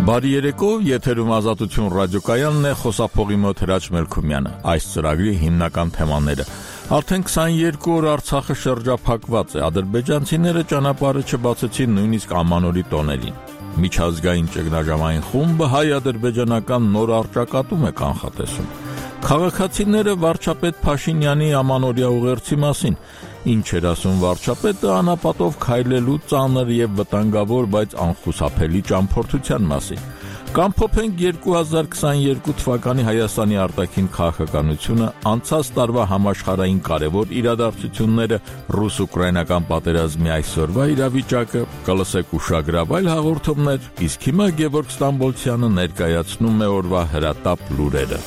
Բարի երեկո, եթերում Ազատություն ռադիոկայանն է, խոսափողի մոտ Հրաչ Մելքումյանը։ Այս ծրագրի հիմնական թեմաները։ Արդեն 22 օր Արցախը շրջափակված է, ադրբեջանցիները ճանապարհը չբացեցին նույնիսկ ամանորի տոներին։ Միջազգային ճգնաժամային խումբը հայ-ադրբեջանական նոր առճակատում է կանխատեսում։ Քաղաքացիները վարչապետ Փաշինյանի ամանորյա ուղերձի մասին ինչ էր ասում վարչապետը անապատով քայլելու ծանր եւ վտանգավոր, բայց անխուսափելի ճամփորդության մասին։ Կամ փոփենք 2022 թվականի Հայաստանի արտաքին քաղաքականությունը, անցած տարվա համաշխարհային կարևոր իրադարձությունները, ռուս-ուկրաինական պատերազմի այսօրվա իրավիճակը, կլսեք ուշագրավ այլ հաղորդումներ, իսկ հիմա Գևորգ Ստամբոլցյանը ներկայացնում է օրվա հրատապ լուրերը։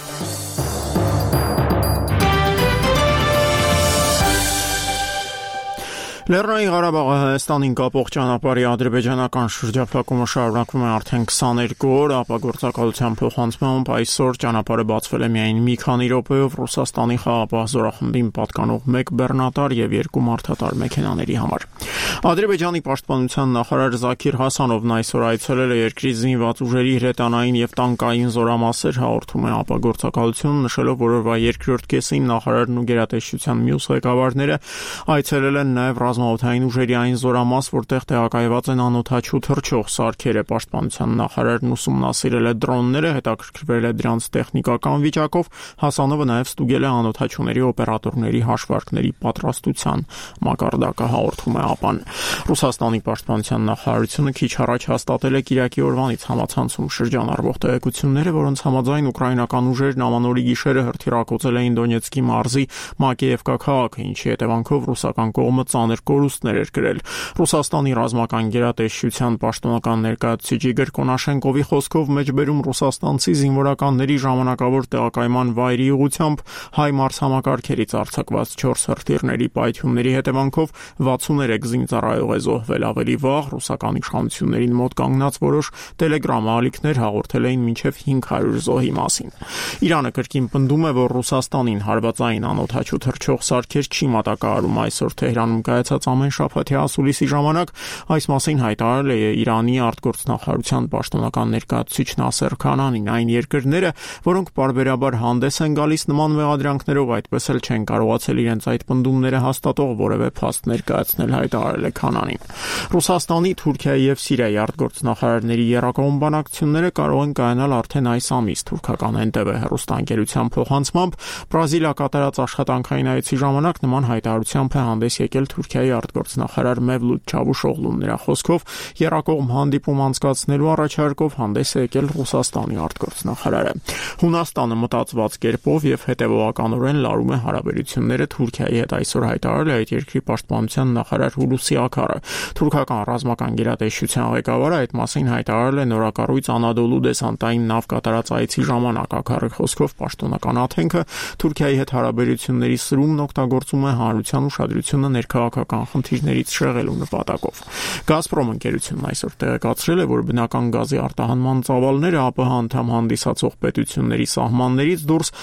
Լեռնային Ղարաբաղը Հայաստանին կապող ճանապարհի ադրբեջանական շրջափակումը շարունակվում է արդեն 22 օր, ապագործակալության փոխանցմամբ այսօր ճանապարհը բացվել է միայն մի քանի րոպեով Ռուսաստանի խաղաղապահ զորախմբին պատկանող 1 բեռնատար եւ 2 մարդատար մեքենաների համար։ Ադրբեջանի պաշտպանության նախարար Զաքիր Հասանովն այսօր այցելել է երկրի զինված ուժերի հրետանային եւ տանկային զորամասեր, հաղորդում է ապագործակալություն, նշելով, որ օրվա երկրորդ կեսին նախարարն ու գերատեսչության մյուս ղեկավարները այցելել են նաեւ ռազմաօդային ուժերի այն զորամաս, որտեղ տեղակայված են անօդաչու թռչող սարքերը։ Պաշտպանության նախարարն ուսումնասիրել է դրոնները, հետաքրքրվել է դրանց տեխնիկական վիճակով, Հասանովը նաև ստուգել է անօդաչուների օպերատորների հաշվարկների պատրաստության մակարդակը, հաղորդում է ԱՊԱ-ն։ Ռուսաստանի պաշտպանության նախարարությունը քիչ առաջ հաստատել է Կիրակի օրվանից համացանցում շրջանառվող տեղեկությունները, որոնց համաձայն ուկրաինական ուժերն ամանորի գիշերը հրթիռակոծել էին Դոնեցկի մարզի Մակեևկա քաղաքը, ինչի հետևանքով ռուսական կողմը ծանր կորուստներ էր կրել։ Ռուսաստանի ռազմական գերատեսչության պաշտոնական ներկայացուցիչ Իգոր Կոնաշենկովի խոսքով մեջբերում ռուսաստանցի զինվորականների ժամանակավոր տեղակայման վայրի ուղղությամբ հայ մարզհամակարգերից արձակված 4 հրթիռների պայթյունների հետևանքով 63 զինծառայող է զոհվել։ Ավելի վաղ ռուսական իշխանություններին մոտ կանգնած որոշ տելեգրամ ալիքներ հաղորդել էին մինչև 500 զոհի մասին։ Իրանը կրկին պնդում է, որ Ռուսաստանին հարվածային անօդաչու թռչող սարքեր չի մատակարարում։ Այսօր Թեհրանում կայացած ամեն շաբաթի ասուլիսի ժամանակ այս մասին հայտարարել է Իրանի արտգործնախարարության պաշտոնական ներկայացուցիչ Նասեր Քանանին։ Այն երկրները, որոնք պարբերաբար հանդես են գալիս նման մեղադրանքներով, այդպես էլ չեն կարողացել իրենց այդ պնդումները հաստատող որևէ փաստ ներկայացնել, հայտարարել է Քանանին։ Ռուսաստանի, Թուրքիայի եւ Սիրիայի արտգործնախարարների եռակողմ բանակցությունները կարող են կայանալ արդեն այս ամիս։ Թուրքական NTV հեռուստաընկերության փոխանցմամբ Բրազիլիա կատարած աշխատանքային այցի ժամանակ նման հայտարարությամբ է հանդես եկել Թուրքիայի արտգործնախարար Մևլութ Չավուշօղլուն։ Նրա խոսքով եռակողմ հանդիպում անցկացնելու առաջարկով հանդես է եկել Ռուսաստանի արտգործնախարարը։ Հունաստանը մտածված կերպով եւ հետեւողականորեն լարում է հարաբերությունները Թուրքիայի հետ, այսօր հայտարարել է այդ երկրի պաշտպանության նախարար Հուլուսի Աքարը։ Թուրքական ռազմական գերատեսչության ղեկավարը այդ մասին հայտարարել է նորակառույց Անադոլու դեսանտային նավ կատարած այցի ժամանակ։ Աքարի խոսքով պաշտոնական աթենքը Թուրքիայի հետ հարաբերությունների սրումն օգտագործում է հանրության ուշադրությունը ներքաղաքական խնդիրներից շեղելու նպատակով։ Գազպրոմ ընկերությունն այսօր տեղեկացրել է, որ բնական գազի արտահանման ծավալները ԱՊՀ անդամ հանդիսացող պետությունների սահմաններից դուրս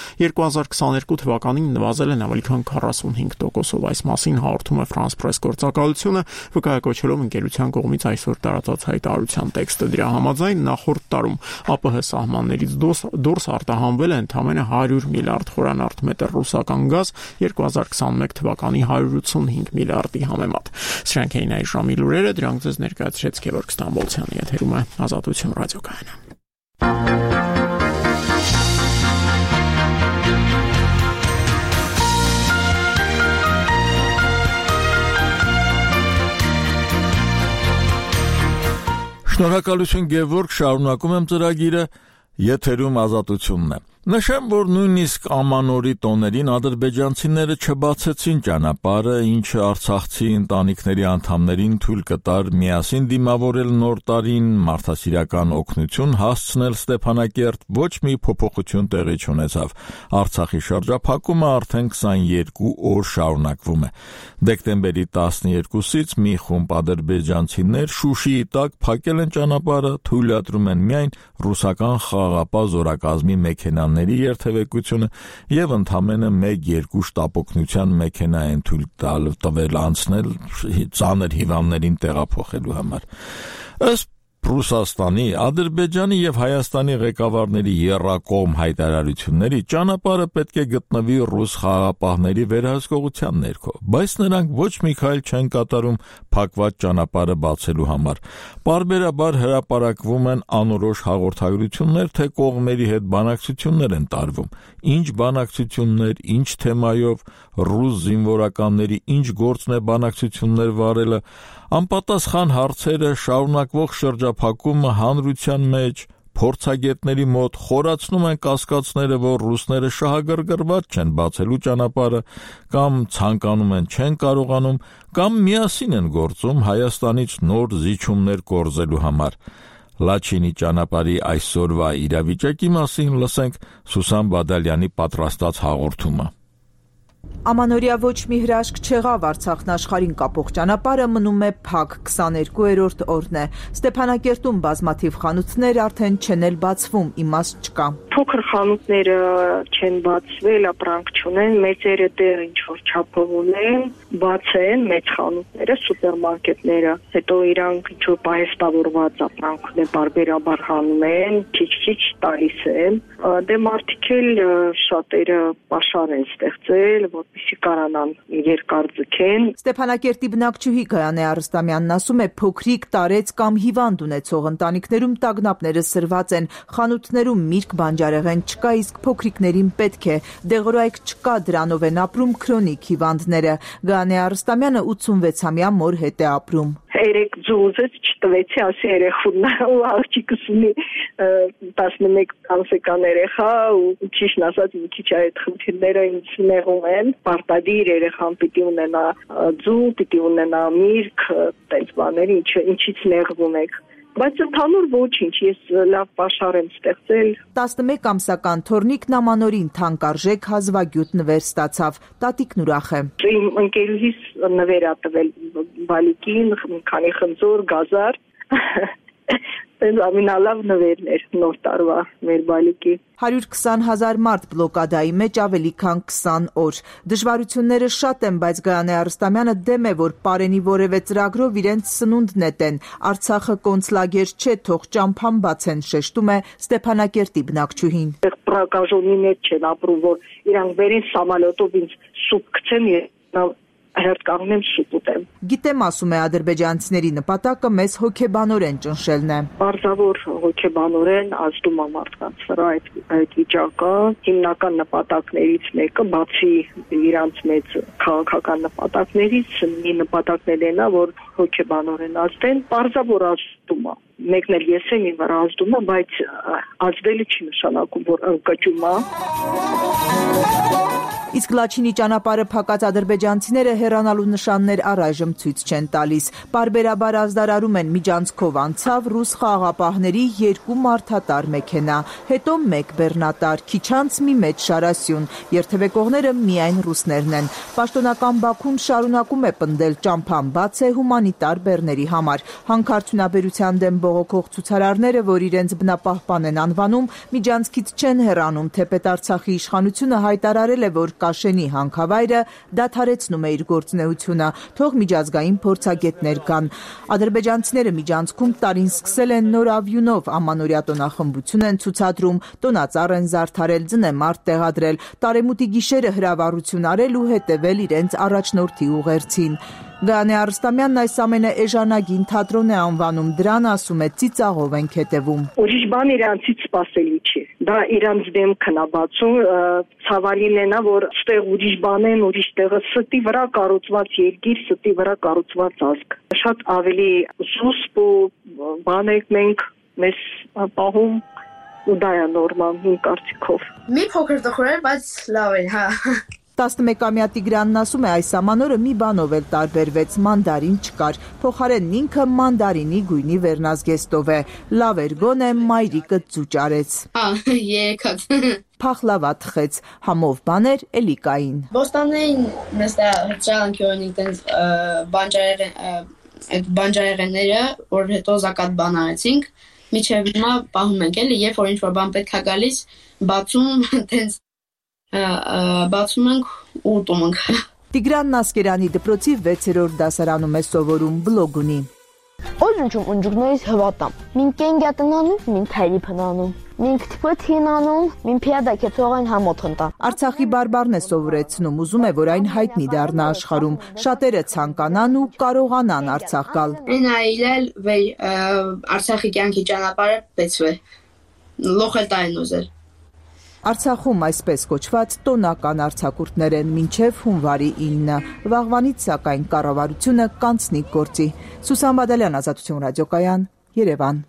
2022 թվականին նվազել են ավելի քան 45%-ով։ Այս մասին հաղորդում է France Press գործակալությունը, վկայակոչելով ընկերության կողմից այսօր տարածած հայտարարության տեքստը։ Դրա համաձայն նախորդ տարում ԱՊՀ սահմաններից դուրս արտահանվել է ընդամենը 100 միլիարդ խորանարդ մետր ռուսական գազ 2021 թվականի 185 միլիարդի համեմատ։ Սրանք էին այս ժամի լուրերը, դրանք ձեզ ներկայացրեց Գևորգ Ստամբոլցյանը, եթերում է Ազատություն ռադիոկայանը։ Շնորհակալություն Գևորգ, շարունակում եմ ծրագիրը, եթերում Ազատությունն է։ Նշեմ, որ նույնիսկ ամանորի տոներին ադրբեջանցիները չբացեցին ճանապարհը, ինչը արցախցի ընտանիքների անդամներին թույլ կտար միասին դիմավորել նոր տարին, մարդասիրական օգնություն հասցնել Ստեփանակերտ, ոչ մի փոփոխություն տեղի չունեցավ։ Արցախի շրջափակումը արդեն 22 օր շարունակվում է։ Դեկտեմբերի 12-ից մի խումբ ադրբեջանցիներ Շուշիի տակ փակել են ճանապարհը, թույլատրում են միայն ռուսական խաղաղապահ զորակազմի մեքենաների երթևեկությունը եւ ընդամենը 1-2 շտապօգնության մեքենա են թույլ տվել անցնել ծանր հիվանդներին տեղափոխելու համար։ Ըստ Ռուսաստանի, Ադրբեջանի եւ Հայաստանի ղեկավարների եռակողմ հայտարարությունների ճանապարհը պետք է գտնվի ռուս խաղաղապահների վերահսկողության ներքո, բայց նրանք ոչ մի քայլ չեն կատարում փակված ճանապարհը բացելու համար։ Պարբերաբար հրապարակվում են անորոշ հաղորդագրություններ, թե կողմերի հետ բանակցություններ են տարվում։ Ինչ բանակցություններ, ինչ թեմայով, ռուս զինվորականների ինչ գործն է բանակցություններ վարելը, անպատասխան հարցերը, շարունակվող շրջափակումը հանրության մեջ, փորձագետների մոտ խորացնում են կասկածները, որ ռուսները շահագրգռված չեն բացելու ճանապարհը, կամ ցանկանում են չեն կարողանում, կամ միասին են գործում Հայաստանից նոր զիջումներ կորզելու համար։ Լաչինի ճանապարհի այսօրվա իրավիճակի մասին լսենք Սուսան Բադալյանի պատրաստած հաղորդումը։ Ամանորյա ոչ մի հրաշք չեղավ, Արցախն աշխարհին կապող ճանապարհը մնում է փակ, 22-րդ օրն է։ Ստեփանակերտում բազմաթիվ խանութներ արդեն չեն էլ բացվում, իմաստ չկա։ Փոքր խանութները չեն բացվել, ապրանք չունեն, մեծերը դեռ ինչ որ չափով ունեն, բաց են մեծ խանութները, սուպերմարկետները, հետո իրանք ինչ որ պահեստավորված ապրանքներ բարբերաբար հանում են, քիչ-քիչ տալիս են։ Դե մարդիկ էլ շատերը պաշար են ստեղծել, որպեսզի կարողանան երկար ձգեն։ Ստեփանակերտի բնակչուհի Գայանե Արստամյանն ասում է, փոքրիկ, տարեց կամ հիվանդ ունեցող ընտանիքներում տագնապները սրված են, խանութներում միրգ, բանջարեղեն չկա, իսկ փոքրիկներին պետք է։ Դեղորայք չկա, դրանով են ապրում քրոնիկ հիվանդները։ Գայանե Արստամյանը 86-ամյա մոր հետ է ապրում։ 3 ձուզեց չտվեցի, ասի երեխուն ու աղջիկս ունի 11 ամսական երեխա ու ճիշտ ասած մի քիչ այդ խնդիրները ինձ նեղում են։ Պարտադիր երեխան պիտի ունենա ձու, պիտի ունենա միրգ, տենց բաներ, ինչից նեղվում եք։ Բայց ընդհանուր ոչինչ, ես լավ պաշար եմ ստեղծել։ 11 ամսական թոռնիկն Ամանորին թանկարժեք հազվագյուտ նվեր ստացավ, տատիկն ուրախ է։ Իմ ընկերուհիս նվեր ա տվել բալիկին, քանի խնձոր, գազար։ Տենց ամենալավ նվերն էր նոր տարվա մեր բալիկի։ 120,000 մարդ բլոկադայի մեջ ավելի քան 20 օր։ Դժվարությունները շատ են, բայց Գայանե Արստամյանը դեմ է, որ պարենի որևէ ծրագրով իրենց սնունդ նետեն։ Արցախը կոնցլագեր չէ, թող ճամփան բացեն, շեշտում է Ստեփանակերտի բնակչուհին։ Պրակաժոնի մեջ չեն ապրում, որ իրանք վերին սամալյոտով ինձ սուպ գցեն հերթ կանգնեմ սուպ ուտեմ։ Գիտեմ, ասում է ադրբեջանցիների նպատակը մեզ հոգեբանորեն ճնշելն է։ Պարզավոր հոգեբանորեն ազդում է մարդկանց վրա այդ վիճակը։ Հիմնական նպատակներից մեկը, բացի իրանց մեծ քաղաքական նպատակներից, մի նպատակն էլ է, որ հոգեբանորեն ազդեն, պարզավոր ազդում է։ Մեկն էլ ես եմ իմ վրա ազդում է, բայց ազդելը չի նշանակում, որ ընկճում է։ Իսկ Լաչինի ճանապարհը փակած ադրբեջանցիները հեռանալու նշաններ առայժմ ցույց չեն տալիս։ Պարբերաբար ազդարարում են միջանցքով անցավ ռուս խաղաղապահների 2 մարդատար մեքենա, հետո 1 բեռնատար, քիչ անց մի մեծ շարասյուն։ Երթևեկողները միայն ռուսներն են։ Պաշտոնական Բաքուն շարունակում է պնդել ճամփան բաց է հումանիտար բեռների համար։ Հանքարդյունաբերության դեմ բողոքող ցուցարարները, որ իրենց բնապահպան են անվանում, միջանցքից չեն հեռանում, թեպետ Արցախի իշխանությունը հայտարարել է, որ Կաշենի հանքավայրը դադարեցնում է իր գործունեությունը, թող միջազգային փորձագետներ կան։ Ադրբեջանցիները միջանցքում տարին սկսել են նոր ավյունով, ամանորյա տոնախմբություն են ցուցադրում, տոնածառ են զարդարել, ձնեմարդ տեղադրել, տարեմուտի գիշերը հրավառություն արել ու հետևել իրենց առաջնորդի ուղերձին։ Գայանե Արստամյանն այս ամենը էժանագին թատրոն է անվանում, դրան ասում է ծիծաղով ենք հետևում։ Ուրիշ բան իրանցից սպասելի չի։ Դա իրանց դեմքն է բացում, ցավալին է նա, որ ստեղ ուրիշ բան են, ուրիշ տեղը ստի վրա կառուցված երկիր, ստի վրա կառուցված ազգ։ Շատ ավելի զուսպ ու բան եք մենք մեզ պահում ու դա է նորմալ իմ կարծիքով։ Մի փոքր տխուր էր, բայց լավ էր, հա։ 11-ամյա Տիգրանն ասում է, այս ամանորը մի բանով էլ տարբերվեց, մանդարին չկար, փոխարենն ինքը մանդարինի գույնի վերնազգեստով է, լավ էր գոնե մայրիկը ծուճ արեց։ Երեքած։ Փախլավա թխեց, համով բաներ էլի կային։ Բոստաններին մեզ հրճանքի տենց բանջարեղենները, որ հետո զակատ բան արեցինք, միջև հիմա պահում ենք էլի, երբ որ ինչ-որ բան պետք է գալիս, բացում ենք ու ուտում ենք։ Տիգրանն Ասկերանի դպրոցի 6-րդ դասարանում է սովորում, բլոգ ունի։ Օջունչում ունջուկներից հվատամ։ Մին կենգյատնանում, մին թայրիփնանում, մին քթիփթինանում, մին փիադա կեցողային համոթնտա։ Արցախի բարբառն է սովորեցնում, ուզում է, որ այն հայտնի դառնա աշխարհում։ Շատերը ցանկանան ու կարողանան Արցախ գալ։ Այն այլել վեր Արցախի կյանքի ճանապարհը բեցվե։ Լոխել տային ուզել։ Արցախում այսպես կոչված տոնական արձակուրդներ են մինչև հունվարի 9-ը։ Վաղվանից սակայն կառավարությունը կանցնի գործի։ Սուսան Բադալյան, Ազատություն ռադիոկայան, Երևան։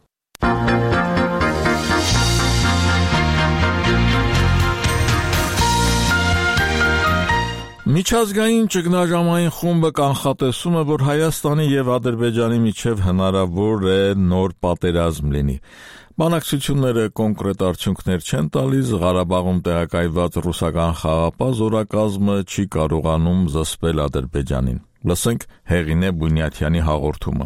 Միջազգային ճգնաժամային խումբը կանխատեսում է, որ Հայաստանի եւ Ադրբեջանի միջև հնարավոր է նոր պատերազմ լինի։ Բանակցությունները կոնկրետ արդյունքներ չեն տալիս, Ղարաբաղում տեղակայված ռուսական խաղապահ զորակազմը չի կարողանում զսպել Ադրբեջանին։ Լսենք Հեղինե Բունյաթյանի հաղորդումը։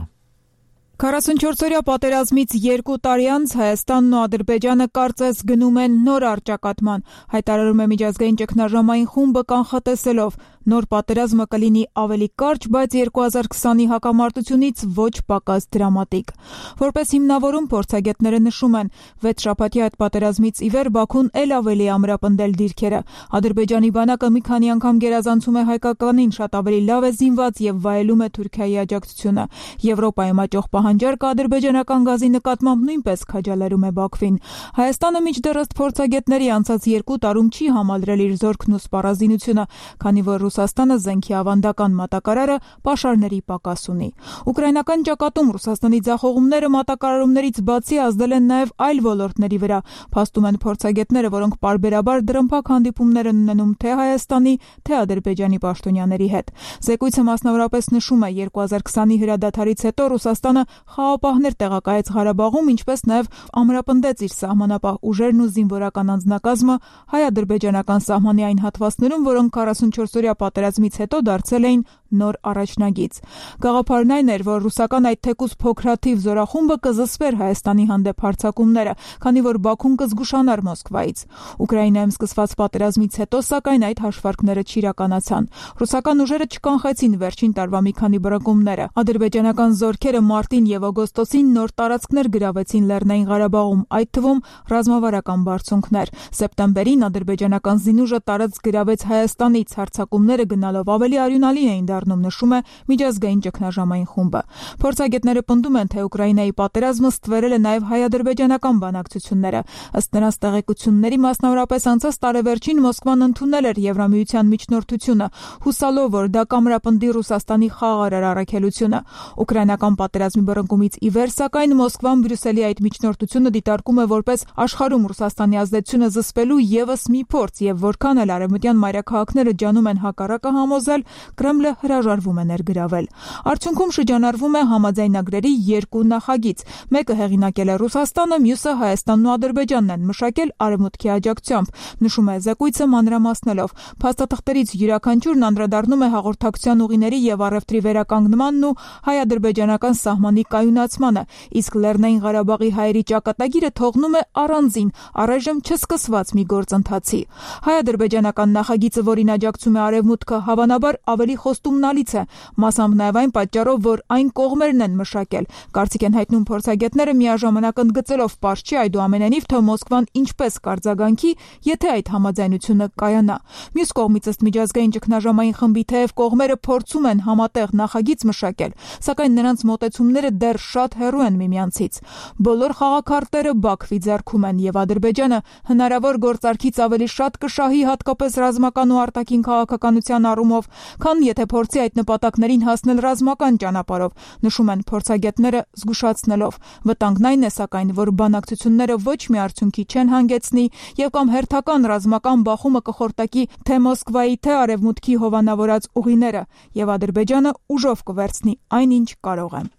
44-օրյա պատերազմից 2 տարի անց Հայաստանն ու Ադրբեջանը կարծես գնում են նոր առճակատման, հայտարարում է միջազգային ճգնաժամային խումբը կանխատեսելով, նոր պատերազմը կլինի ավելի կարճ, բայց 2020-ի հակամարտությունից ոչ պակաս դրամատիկ։ Որպես հիմնավորում փորձագետները նշում են, 6 շաբաթյա այդ պատերազմից ի վեր Բաքուն էլ ավելի ամրապնդել դիրքերը։ Ադրբեջանի բանակը մի քանի անգամ գերազանցում է հայկականին, շատ ավելի լավ է զինված եւ վայելում է Թուրքիայի աջակցությունը։ Եվրոպայում աճող պահանջարկը ադրբեջանական գազի նկատմամբ նույնպես քաջալերում է Բաքվին։ Հայաստանը մինչդեռ փորձագետների անցած 2 տարում չի համալրել իր զորքն ու սպառազինությունը, քանի որ Ռուսաստանը զենքի ավանդական մատակարարը պաշարների պակաս ունի։ Ուկրաինական ճակատում Ռուսաստանի ձախողումները մատակարարումներից բացի ազդել են նաև այլ ոլորտների վրա, փաստում են փորձագետները, որոնք պարբերաբար դրամփակ հանդիպումներ են ունենում թե Հայաստանի, թե Ադրբեջանի պաշտոնյաների հետ։ Զեկույցը մասնավորապես նշում է, 2020-ի հրադադարից հետո Ռուսաստանը խաղապահներ տեղակայեց Ղարաբաղում, ինչպես նաև ամրապնդեց իր սահմանապահ ուժերն ու զինվորական անձնակազմը հայ-ադրբեջանական սահմանի այն հատվածներում, որոնք 44-օրյա պատերազմից հետո դարձել էին նոր առաջնագիծ։ Գաղափարն այն էր, որ ռուսական այդ թեկուզ փոքրաթիվ զորախումբը կզսպեր Հայաստանի հանդեպ հարձակումները, քանի որ Բաքուն կզգուշանար Մոսկվայից։ Ուկրաինայում սկսված պատերազմից հետո, սակայն այդ հաշվարկները չիրականացան։ Ռուսական ուժերը չկանխեցին վերջին տարվա մի քանի բռնկումները։ Ադրբեջանական զորքերը մարտին եւ օգոստոսին նոր տարածքներ գրավեցին Լեռնային Ղարաբաղում, այդ թվում ռազմավարական բարձունքներ։ Սեպտեմբերին ադրբեջանական զինուժը տարածք գրավեց Հայաստանից, հարձակումները գնալով ավելի արյունալի էին դառնում, նշում է միջազգային ճգնաժամային խումբը։ Փորձագետները պնդում են, թե Ուկրաինայի պատերազմը ստվերել է նաև հայ-ադրբեջանական բանակցությունները։ Ըստ նրանց տեղեկությունների, մասնավորապես անցած տարեվերջին Մոսկվան ընդունել էր Եվրամիության միջնորդությունը, հուսալով, որ դա կամրապնդի Ռուսաստանի խաղաղարար առաքելությունը։ Ուկրաինական պատերազմի բռնկումից ի վեր, սակայն Մոսկվան Բրյուսելի այդ միջնորդությունը դիտարկում է որպես աշխարհում Ռուսաստանի ազդեցությունը զսպելու ևս մի փորձ, եւ որքան էլ արևմտյան մայրաքաղաքները ջանում են հակառակը համոզել, Կրեմլը հրաժարվում է ներգրավել։ Արդյունքում շրջանառվում է համաձայնագրերի 2 նախագիծ։ Մեկը հեղինակել է Ռուսաստանը, մյուսը Հայաստանն ու Ադրբեջանն են, մշակել Արևմուտքի աջակցությամբ, նշում է զեկույցը մանրամասնելով։ Փաստաթղթերից յուրաքանչյուրն անդրադառնում է հաղորդակցության ուղիների եւ առևտրի վերականգնմանն ու հայ-ադրբեջանական սահմանի կայունացմանը, իսկ Լեռնային Ղարաբաղի հայերի ճակատագիրը թողնում է առանձին, առայժմ չսկսված մի գործընթացի։ Հայ-ադրբեջանական նախագիծը, որին աջակցում է Արևմուտքը, հավանաբար ավելի խոստումնալից է, մասամբ նաև այն պատճառով, որ այն կողմերն են մշակել։ Կարծիք են հայտնում փորձագետները, միաժամանակ ընդգծելով պարզ չի այդուամենայնիվ, թե Մոսկվան ինչպես կարձագանքի, եթե այդ համաձայնությունը կայանա։ Մյուս կողմից, ըստ միջազգային ճգնաժամային խմբի, թեև կողմերը փորձում են համատեղ նախագիծ մշակել, սակայն նրանց մոտեցումները դեռ շատ հեռու են միմյանցից։ Բոլոր խաղաքարտերը Բաքվի ձեռքում են, եւ Ադրբեջանը հնարավոր գործարքից ավելի շատ կշահի, հատկապես ռազմական ու արտաքին քաղաքականության առումով, քան եթե փորձի այդ նպատակներին հասնել ռազմական ճանապարհով, նշում են փորձագետները զգուշացնելով։ Վտանգն այն է, սակայն, որ բանակցությունները ոչ մի արդյունքի չեն հանգեցնի եւ կամ հերթական ռազմական բախումը կխորտակի թե Մոսկվայի, թե Արևմուտքի հովանավորած ուղիները, եւ Ադրբեջանը ուժով կվերցնի այն, ինչ կարող է։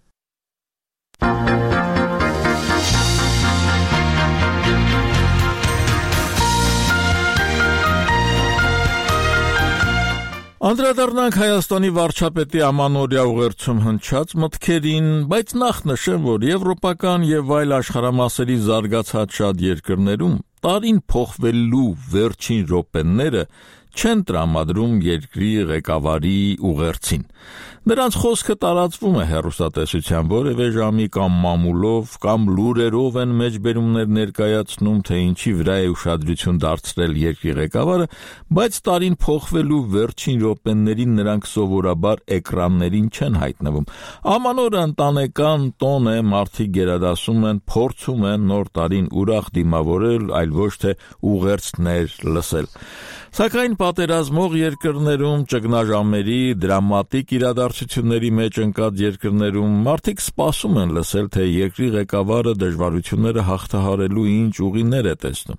Անդրադառնանք Հայաստանի վարչապետի ամանորյա ուղերձում հնչած մտքերին, բայց նախ նշեմ, որ եվրոպական եւ այլ աշխարհամասերի զարգացած շատ երկրներում տարին փոխվելու վերջին րոպեները չեն տրամադրում երկրի ղեկավարի ուղերձին։ Նրանց խոսքը տարածվում է հեռուստատեսության որևէ ժամի կամ մամուլով կամ լուրերով են մեջբերումներ ներկայացնում, թե ինչի վրա է ուշադրություն դարձրել երկրի ղեկավարը, բայց տարին փոխվելու վերջին րոպեներին նրանք սովորաբար էկրաններին չեն հայտնվում։ Ամանորը ընտանեկան տոն է, մարդիկ գերադասում են, փորձում են նոր տարին ուրախ դիմավորել, այլ ոչ թե ուղերձներ լսել։ Սակայն պատերազմող երկրներում, ճգնաժամերի, դրամատիկ իրադարձությունների մեջ ընկած երկրներում մարդիկ սպասում են լսել, թե երկրի ղեկավարը դժվարությունները հաղթահարելու ինչ ուղիներ է տեսնում։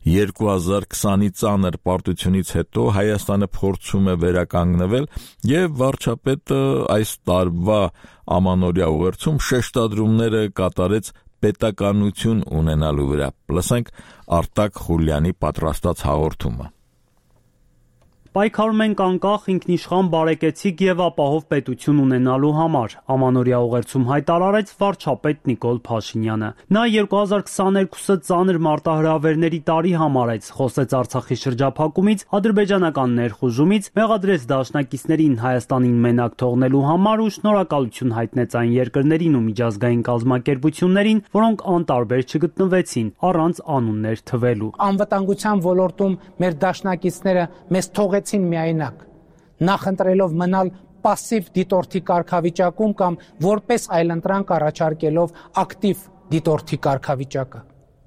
2020-ի ծանր պարտությունից հետո Հայաստանը փորձում է վերականգնվել եւ վարչապետը այս տարվա ամանորյա ուղերձում շեշտադրումները կատարեց պետականություն ունենալու վրա։ Լսենք Արտակ Խուլյանի պատրաստած հաղորդումը։ Պայքարում ենք անկախ, ինքնիշխան, բարեկեցիկ եւ ապահով պետություն ունենալու համար, ամանորյա ուղերձում հայտարարեց վարչապետ Նիկոլ Փաշինյանը։ Նա 2022-ը ծանր մարտահրավերների տարի համարեց, խոսեց Արցախի շրջափակումից, ադրբեջանական ներխուժումից, մեղադրեց դաշնակիցներին Հայաստանին մենակ թողնելու համար ու շնորհակալություն հայտնեց այն երկրներին ու միջազգային կազմակերպություններին, որոնք անտարբեր չգտնվեցին, առանց անուններ թվելու։ Անվտանգության ոլորտում մեր դաշնակիցները մեզ թողեցին միայնակ, նախընտրելով մնալ պասիվ դիտորդի կարգավիճակում կամ որպես այլընտրանք առաջարկելով ակտիվ դիտորդի կարգավիճակը։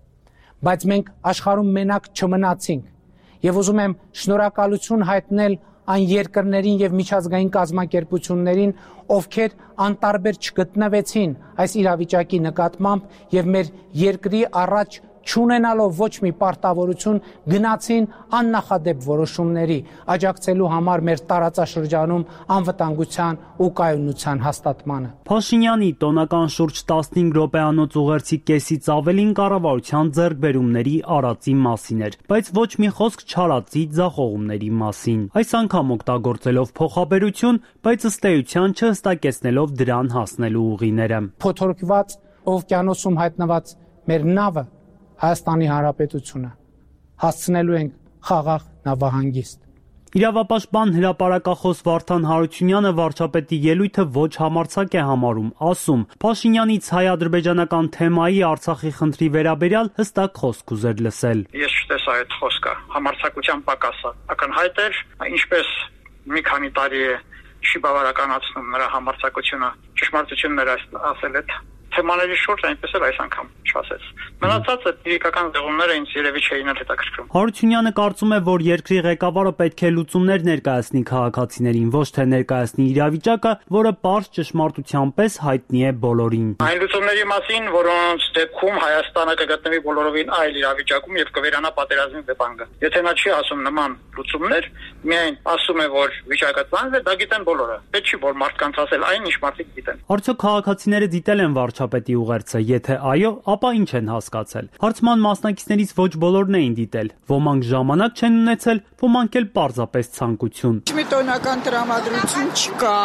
Բայց մենք աշխարհում մենակ չմնացինք եւ ուզում եմ շնորհակալություն հայտնել այն երկրներին եւ միջազգային կազմակերպություններին, ովքեր անտարբեր չգտնվեցին այս իրավիճակի նկատմամբ եւ մեր երկրի առաջ չունենալով ոչ մի պարտավորություն գնացին աննախադեպ որոշումների, աջակցելու համար մեր տարածաշրջանում անվտանգության ու կայունության հաստատմանը։ Փաշինյանի տոնական շուրջ 15 րոպեանոց ուղերձի կեսից ավելին կառավարության ձեռքբերումների արածի մասին էր, բայց ոչ մի խոսք չարածի ձախողումների մասին։ Այս անգամ օգտագործելով փոխաբերություն, բայց ըստ էության չհստակեցնելով դրան հասնելու ուղիները։ Փոթորկված օվկիանոսում հայտնված մեր նավը Հայաստանի Հանրապետությունը հասցնելու ենք խաղաղ նավահանգիստ։ Իրավապաշտպան հրապարակախոս Վարդան Հարությունյանը վարչապետի ելույթը ոչ համարձակ է համարում, ասում. Փաշինյանից հայ-ադրբեջանական թեմայի Արցախի խնդրի վերաբերյալ հստակ խոսք ուզեր լսել։ Ես չտեսա այդ խոսքը, համարձակության պակասը ակնհայտ էր, ինչպես մի քանի տարի է չի բավարարականացնում նրա համարձակությունը, ճշմարտություններ ասել է թեմաների շուրջ այնպես էլ այս անգամ չասեց։ Մնացածը դիրքական ձևումները ինձ երևի չէին հետաքրքրում։ Հարությունյանը կարծում է, որ երկրի ղեկավարը պետք է լուծումներ ներկայացնի քաղաքացիներին, ոչ թե ներկայացնի իրավիճակը, որը պարզ ճշմարտության պես հայտնի է բոլորին։ Այն լուծումների մասին, որոնց դեպքում Հայաստանը կգտնվի բոլորովին այլ իրավիճակում եւ կվերանա պատերազմի վտանգը։ Եթե նա չի ասում նման լուծումներ, միայն ասում է, որ վիճակը ծանր է, դա գիտեն բոլորը։ Պետք չի որ մարդկանց ասել այն, ինչ մարդիկ գիտեն։ Արդյոք քաղաքացիները դիտել են վարչապետի ուղերձը, եթե այո, ապա ինչ են հասկացել։ Հարցման մասնակիցներից ոչ բոլորն էին դիտել։ Ոմանք ժամանակ չեն ունեցել, ոմանք էլ պարզապես ցանկություն։ Մի տոնական տրամադրություն չկա։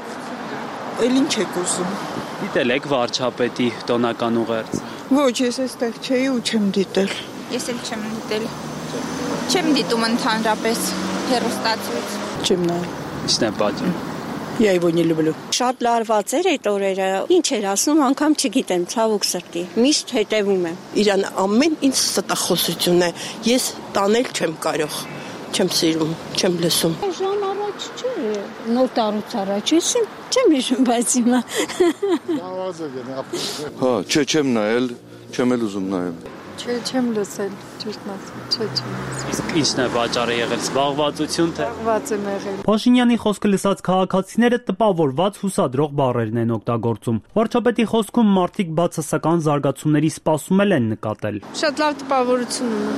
Էլ ինչ եք ուզում։ Դիտել եք վարչապետի տոնական ուղերձ։ Ոչ, ես այստեղ չէի ու չեմ դիտել։ Ես էլ չեմ դիտել։ Չեմ դիտում ընդհանրապես հեռուստացույց։ Չեմ նայել։ Ինչն է պատճառը։ Я его не люблю։ Շատ լարված էր այդ օրերը։ Ինչ էր ասում, անգամ չգիտեմ, ցավոք սրտի։ Միշտ հետևում եմ։ Իրան ամեն ինչ ստախոսություն է։ Ես տանել չեմ կարող։ Չեմ սիրում, չեմ լսում։ Ժամ առաջ չէ, նոր տարուց առաջ չեմ հիշում, բայց հիմա։ Հա, չեմ նայել, չեմ էլ ուզում նայել։ Չեմ լսել, ճիշտն ասեմ, չեմ լսել։ Իսկ ինչն է պատճառը եղել, զբաղվածություն թե։ Զբաղված եմ եղել։ Փաշինյանի խոսքը լսած քաղաքացիները տպավորված հուսադրող բառերն են օգտագործում։ Վարչապետի խոսքում մարդիկ բացասական զարգացումների սպասում են նկատել։ Շատ լավ տպավորություն ունեմ։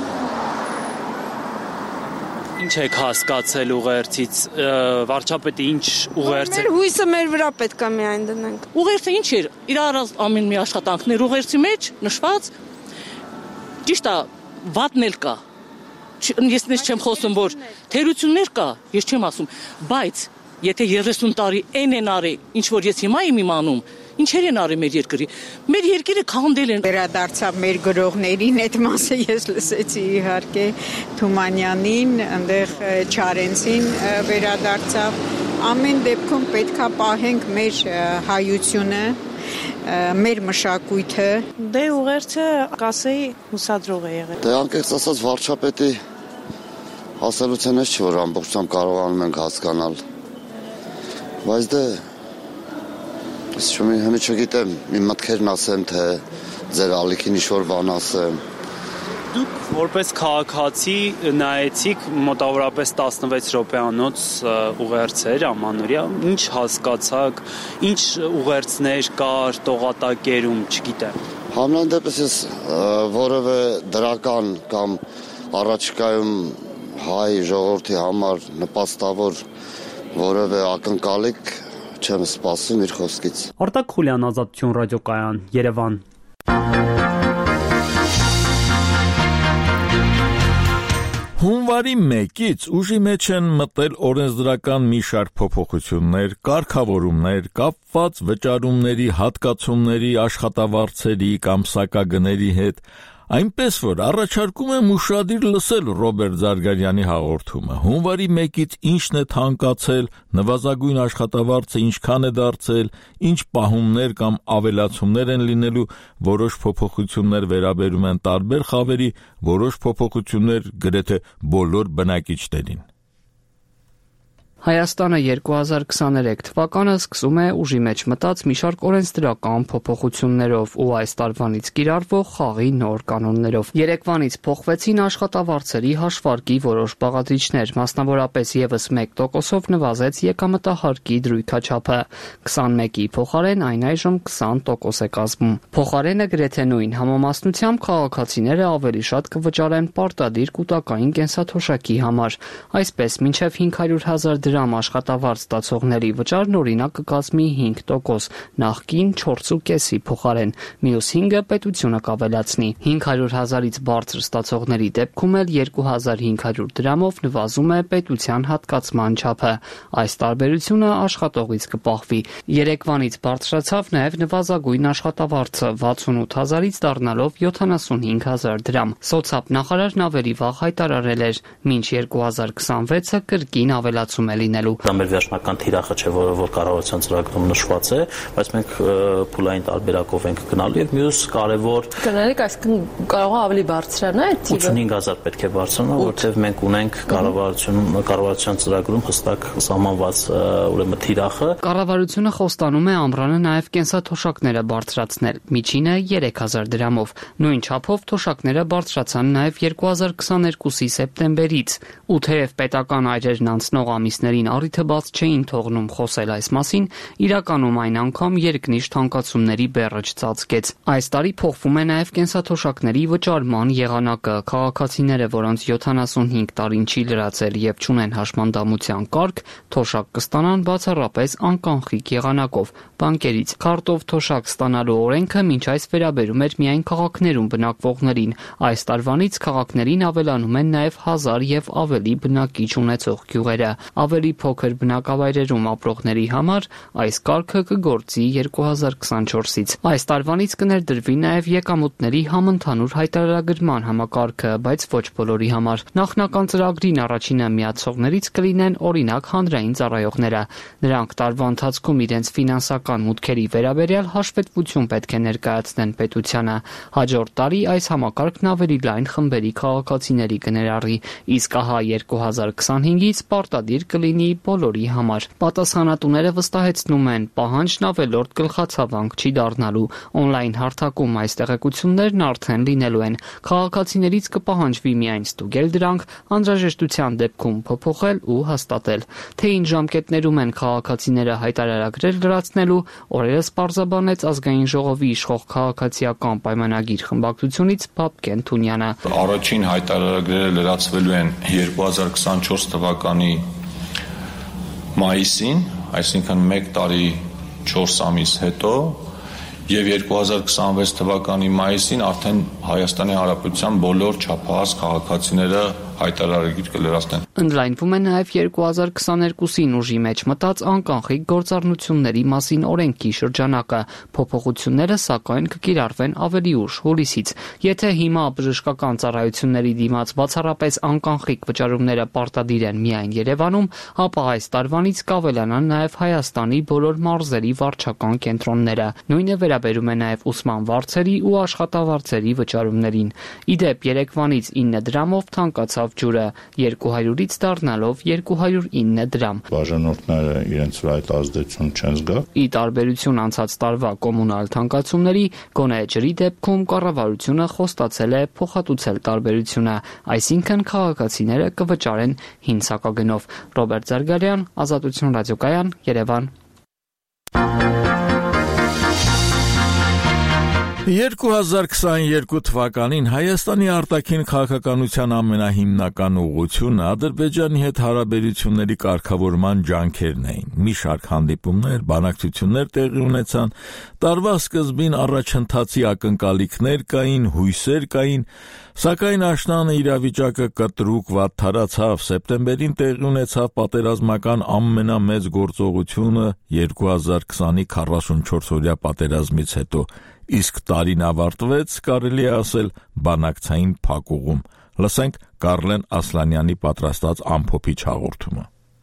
Ինչ եք հասկացել ուղերձից, վարչապետի ինչ ուղերձ է։ Մեր հույսը մեր վրա պետք է միայն դնենք։ Ուղերձը ինչ էր։ Իր առած ամեն մի աշխատանքներ ուղերձի մեջ նշված ճիշտ է, վատն էլ կա։ Ես նես չեմ խոսում, որ թերություններ կա, ես չեմ ասում, բայց եթե 30 տարի են արի, ինչ որ ես հիմա եմ իմանում, ինչեր են արի մեր երկրի։ Մեր երկիրը քանդել են։ Վերադարձավ մեր գրողներին, այդ մասը ես լսեցի իհարկե Թումանյանին, այնտեղ Չարենցին վերադարձավ։ Ամեն դեպքում պետքա պահենք մեր հայությունը, մեր մշակույթը։ Դե ուղերձը կասեի հուսադրող է եղել։ Դե անկեղծ ասած վարչապետի ասելուց էս չէ, որ ամբողջությամբ կարողանում ենք հասկանալ։ Բայց դե Հիմա չգիտեմ, իմ մտքերն ասեմ, թե ձեր ալիքին ինչ-որ բան ասեմ։ Դուք որպես քաղաքացի նայեցիք մոտավորապես 16 րոպեանոց ուղերձեր ամանորյա, ինչ հասկացաք, ինչ ուղերձներ կար տողատակերում, չգիտեմ։ Համենայն դեպս ես որևէ դրական կամ առաջիկայում հայ ժողովրդի համար նպաստավոր որևէ ակնկալիք չեմ սպասում իր խոսքից։ Արտակ Խուլյան, Ազատություն ռադիոկայան, Երևան։ Հունվարի 1-ից ուժի մեջ են մտել օրենսդրական մի շարք փոփոխություններ, կարգավորումներ, կապված վճարումների, հատկացումների, աշխատավարձերի կամ սակագների հետ, այնպես որ առաջարկում եմ ուշադիր լսել Ռոբերտ Զարգարյանի հաղորդումը։ Հունվարի 1-ից ինչն է թանկացել, նվազագույն աշխատավարձը ինչքան է դարձել, ինչ պահումներ կամ ավելացումներ են լինելու, որոշ փոփոխություններ վերաբերում են տարբեր խավերի, որոշ փոփոխություններ գրեթե բոլոր բնակիչներին։ Հայաստանը 2023 թվականը սկսում է ուժի մեջ մտած մի շարք օրենսդրական փոփոխություններով ու այս տարվանից կիրառվող խաղի նոր կանոններով։ Երեկվանից փոխվեցին աշխատավարձերի հաշվարկի որոշ բաղադրիչներ, մասնավորապես եւս 1%-ով նվազեց եկամտահարկի դրույքաչափը, 21-ի փոխարեն այն այժմ 20% է կազմում։ Փոխարենը գրեթե նույն համամասնությամբ քաղաքացիները ավելի շատ կվճարեն պարտադիր կൂട്ടակային կենսաթոշակի համար, այսպես մինչև 500,000 դրամ աշխատավարձ ստացողների վճարն օրինակ կկազմի 5%, նախկին 4.5-ի փոխարեն, մյուս 5-ը պետությունը կավելացնի։ 500,000-ից բարձր ստացողների դեպքում էլ 2500 դրամով նվազում է պետության հատկացման չափը։ Այս տարբերությունը աշխատողից կպահվի։ Երեկվանից բարձրացավ նաև նվազագույն աշխատավարձը 68,000-ից դառնալով 75,000 դրամ։ Սոցապ նախարարն ավելի վաղ հայտարարել էր, մինչ 2026-ը կրկին ավելացում է լինելու։ Դա մեր վերջնական թիրախը չէ, որ կառավարության ծրագրում նշված է, բայց մենք փուլային տարբերակով ենք գնալու եւ մյուս կարևոր Գնալիք, այսինքն կարող է ավելի բարձրանա այդ թիվը։ 85000 պետք է բարձրանա, որտեղ մենք ունենք կառավարության ծրագրում հստակ սահմանված ուրեմն թիրախը։ Կառավարությունը խոստանում է ամռանը նաև կենսաթոշակները բարձրացնել, միջինը 3000 դրամով։ Նույն չափով թոշակները բարձրացան նաև 2022-ի սեպտեմբերից։ Ու թեև պետական այրերն անցնող ամիսներին առիթը բաց չէին թողնում խոսել այս մասին, իրականում այն անգամ երկնիշ թանկացումների բեռը չծածկեց։ Այս տարի փոխվում է նաև կենսաթոշակների վճարման եղանակը։ Քաղաքացիները, որոնց 75 տարին չի լրացել եւ չունեն հաշմանդամության կարգ, թոշակ կստանան բացառապես անկանխիկ եղանակով, բանկերից։ Քարտով թոշակ ստանալու օրենքը մինչ այս վերաբերում էր միայն քաղաքներում բնակվողներին։ Այս տարվանից քաղաքներին ավելանում են նաև 1000 եւ ավելի բնակիչ ունեցող գյուղերը։ Ավելի փոքր բնակավայրերում ապրողների համար այս կարգը կգործի 2024-ից։ Այս տարվանից կներդրվի նաև եկամուտների համընդհանուր հայտարարագրման համակարգը, բայց ոչ բոլորի համար։ Նախնական ծրագրին առաջինը միացողներից կլինեն օրինակ հանրային ծառայողները։ Նրանք տարվա ընթացքում իրենց ֆինանսական մուտքերի վերաբերյալ հաշվետվություն պետք է ներկայացնեն պետությանը։ Հաջորդ տարի այս համակարգն ավելի լայն խմբերի քաղաքացիների կներառի, իսկ ահա 2025-ից պարտադիր կլինի բոլորի համար։ Պատասխանատուները վստահեցնում են, պահանջն ավելորդ գլխացավանք չի դառնալու։ Օնլայն հարթակում այս տեղեկություններն արդեն լինելու են։ Քաղաքացիներից կպահանջվի միայն ստուգել դրանք, անհրաժեշտության դեպքում փոփոխել ու հաստատել։ Թե ինչ ժամկետներում են քաղաքացիները հայտարարագրեր լրացնելու, օրերս պարզաբանեց Ազգային ժողովի իշխող քաղաքացիական պայմանագիր խմբակցությունից Բաբկեն Թունյանը։ Առաջին հայտարարագրերը լրացվելու են 2024 թվականի մայիսին, այսինքն 1 տարի 4 ամիս հետո, եւ 2026 թվականի մայիսին արդեն Հայաստանի Հանրապետության բոլոր չափահաս քաղաքացիները հայտարարագիր կլրացնեն։ Ընդլայնվում է նաև 2022-ին ուժի մեջ մտած անկանխիկ գործառնությունների մասին օրենքի շրջանակը։ Փոփոխությունները, սակայն, կկիրառվեն ավելի ուշ հուլիսից։ Եթե հիմա բժշկական ծառայությունների դիմաց բացառապես անկանխիկ վճարումները պարտադիր են միայն Երևանում, ապա այս տարվանից կավելանան նաև Հայաստանի բոլոր մարզերի վարչական կենտրոնները։ Նույնը վերաբերում է նաև ուսման վարձերի ու աշխատավարձերի վճարումներին։ Իդեպ երեկվանից 9 դրամով թանկացավ ջուրը, 200-ից դառնալով 209 դրամ։ Բաժանորդները իրենց վրա այդ ազդեցություն չեն զգա։ Ի տարբերություն անցած տարվա կոմունալ թանկացումների, գոնե ջրի դեպքում կառավարությունը խոստացել է փոխհատուցել տարբերությունը, այսինքն քաղաքացիները կվճարեն հին սակագնով։ Ռոբերտ Զարգարյան, Ազատություն ռադիոկայան, Երևան։ 2022 թվականին Հայաստանի արտաքին քաղաքականության ամենահիմնական ուղղությունը Ադրբեջանի հետ հարաբերությունների կարգավորման ջանքերն էին։ Մի շարք հանդիպումներ, բանակցություններ տեղի ունեցան, տարվա սկզբին առաջընթացի ակնկալիքներ կային, հույսեր կային, սակայն աշնանը իրավիճակը կտրուկ վատթարացավ։ Սեպտեմբերին տեղի ունեցավ պատերազմական ամենամեծ գործողությունը 2020-ի 44-օրյա պատերազմից հետո, իսկ տարին ավարտվեց, կարելի է ասել, բանակցային փակուղում։ Լսենք Կարլեն Ասլանյանի պատրաստած ամփոփիչ հաղորդումը։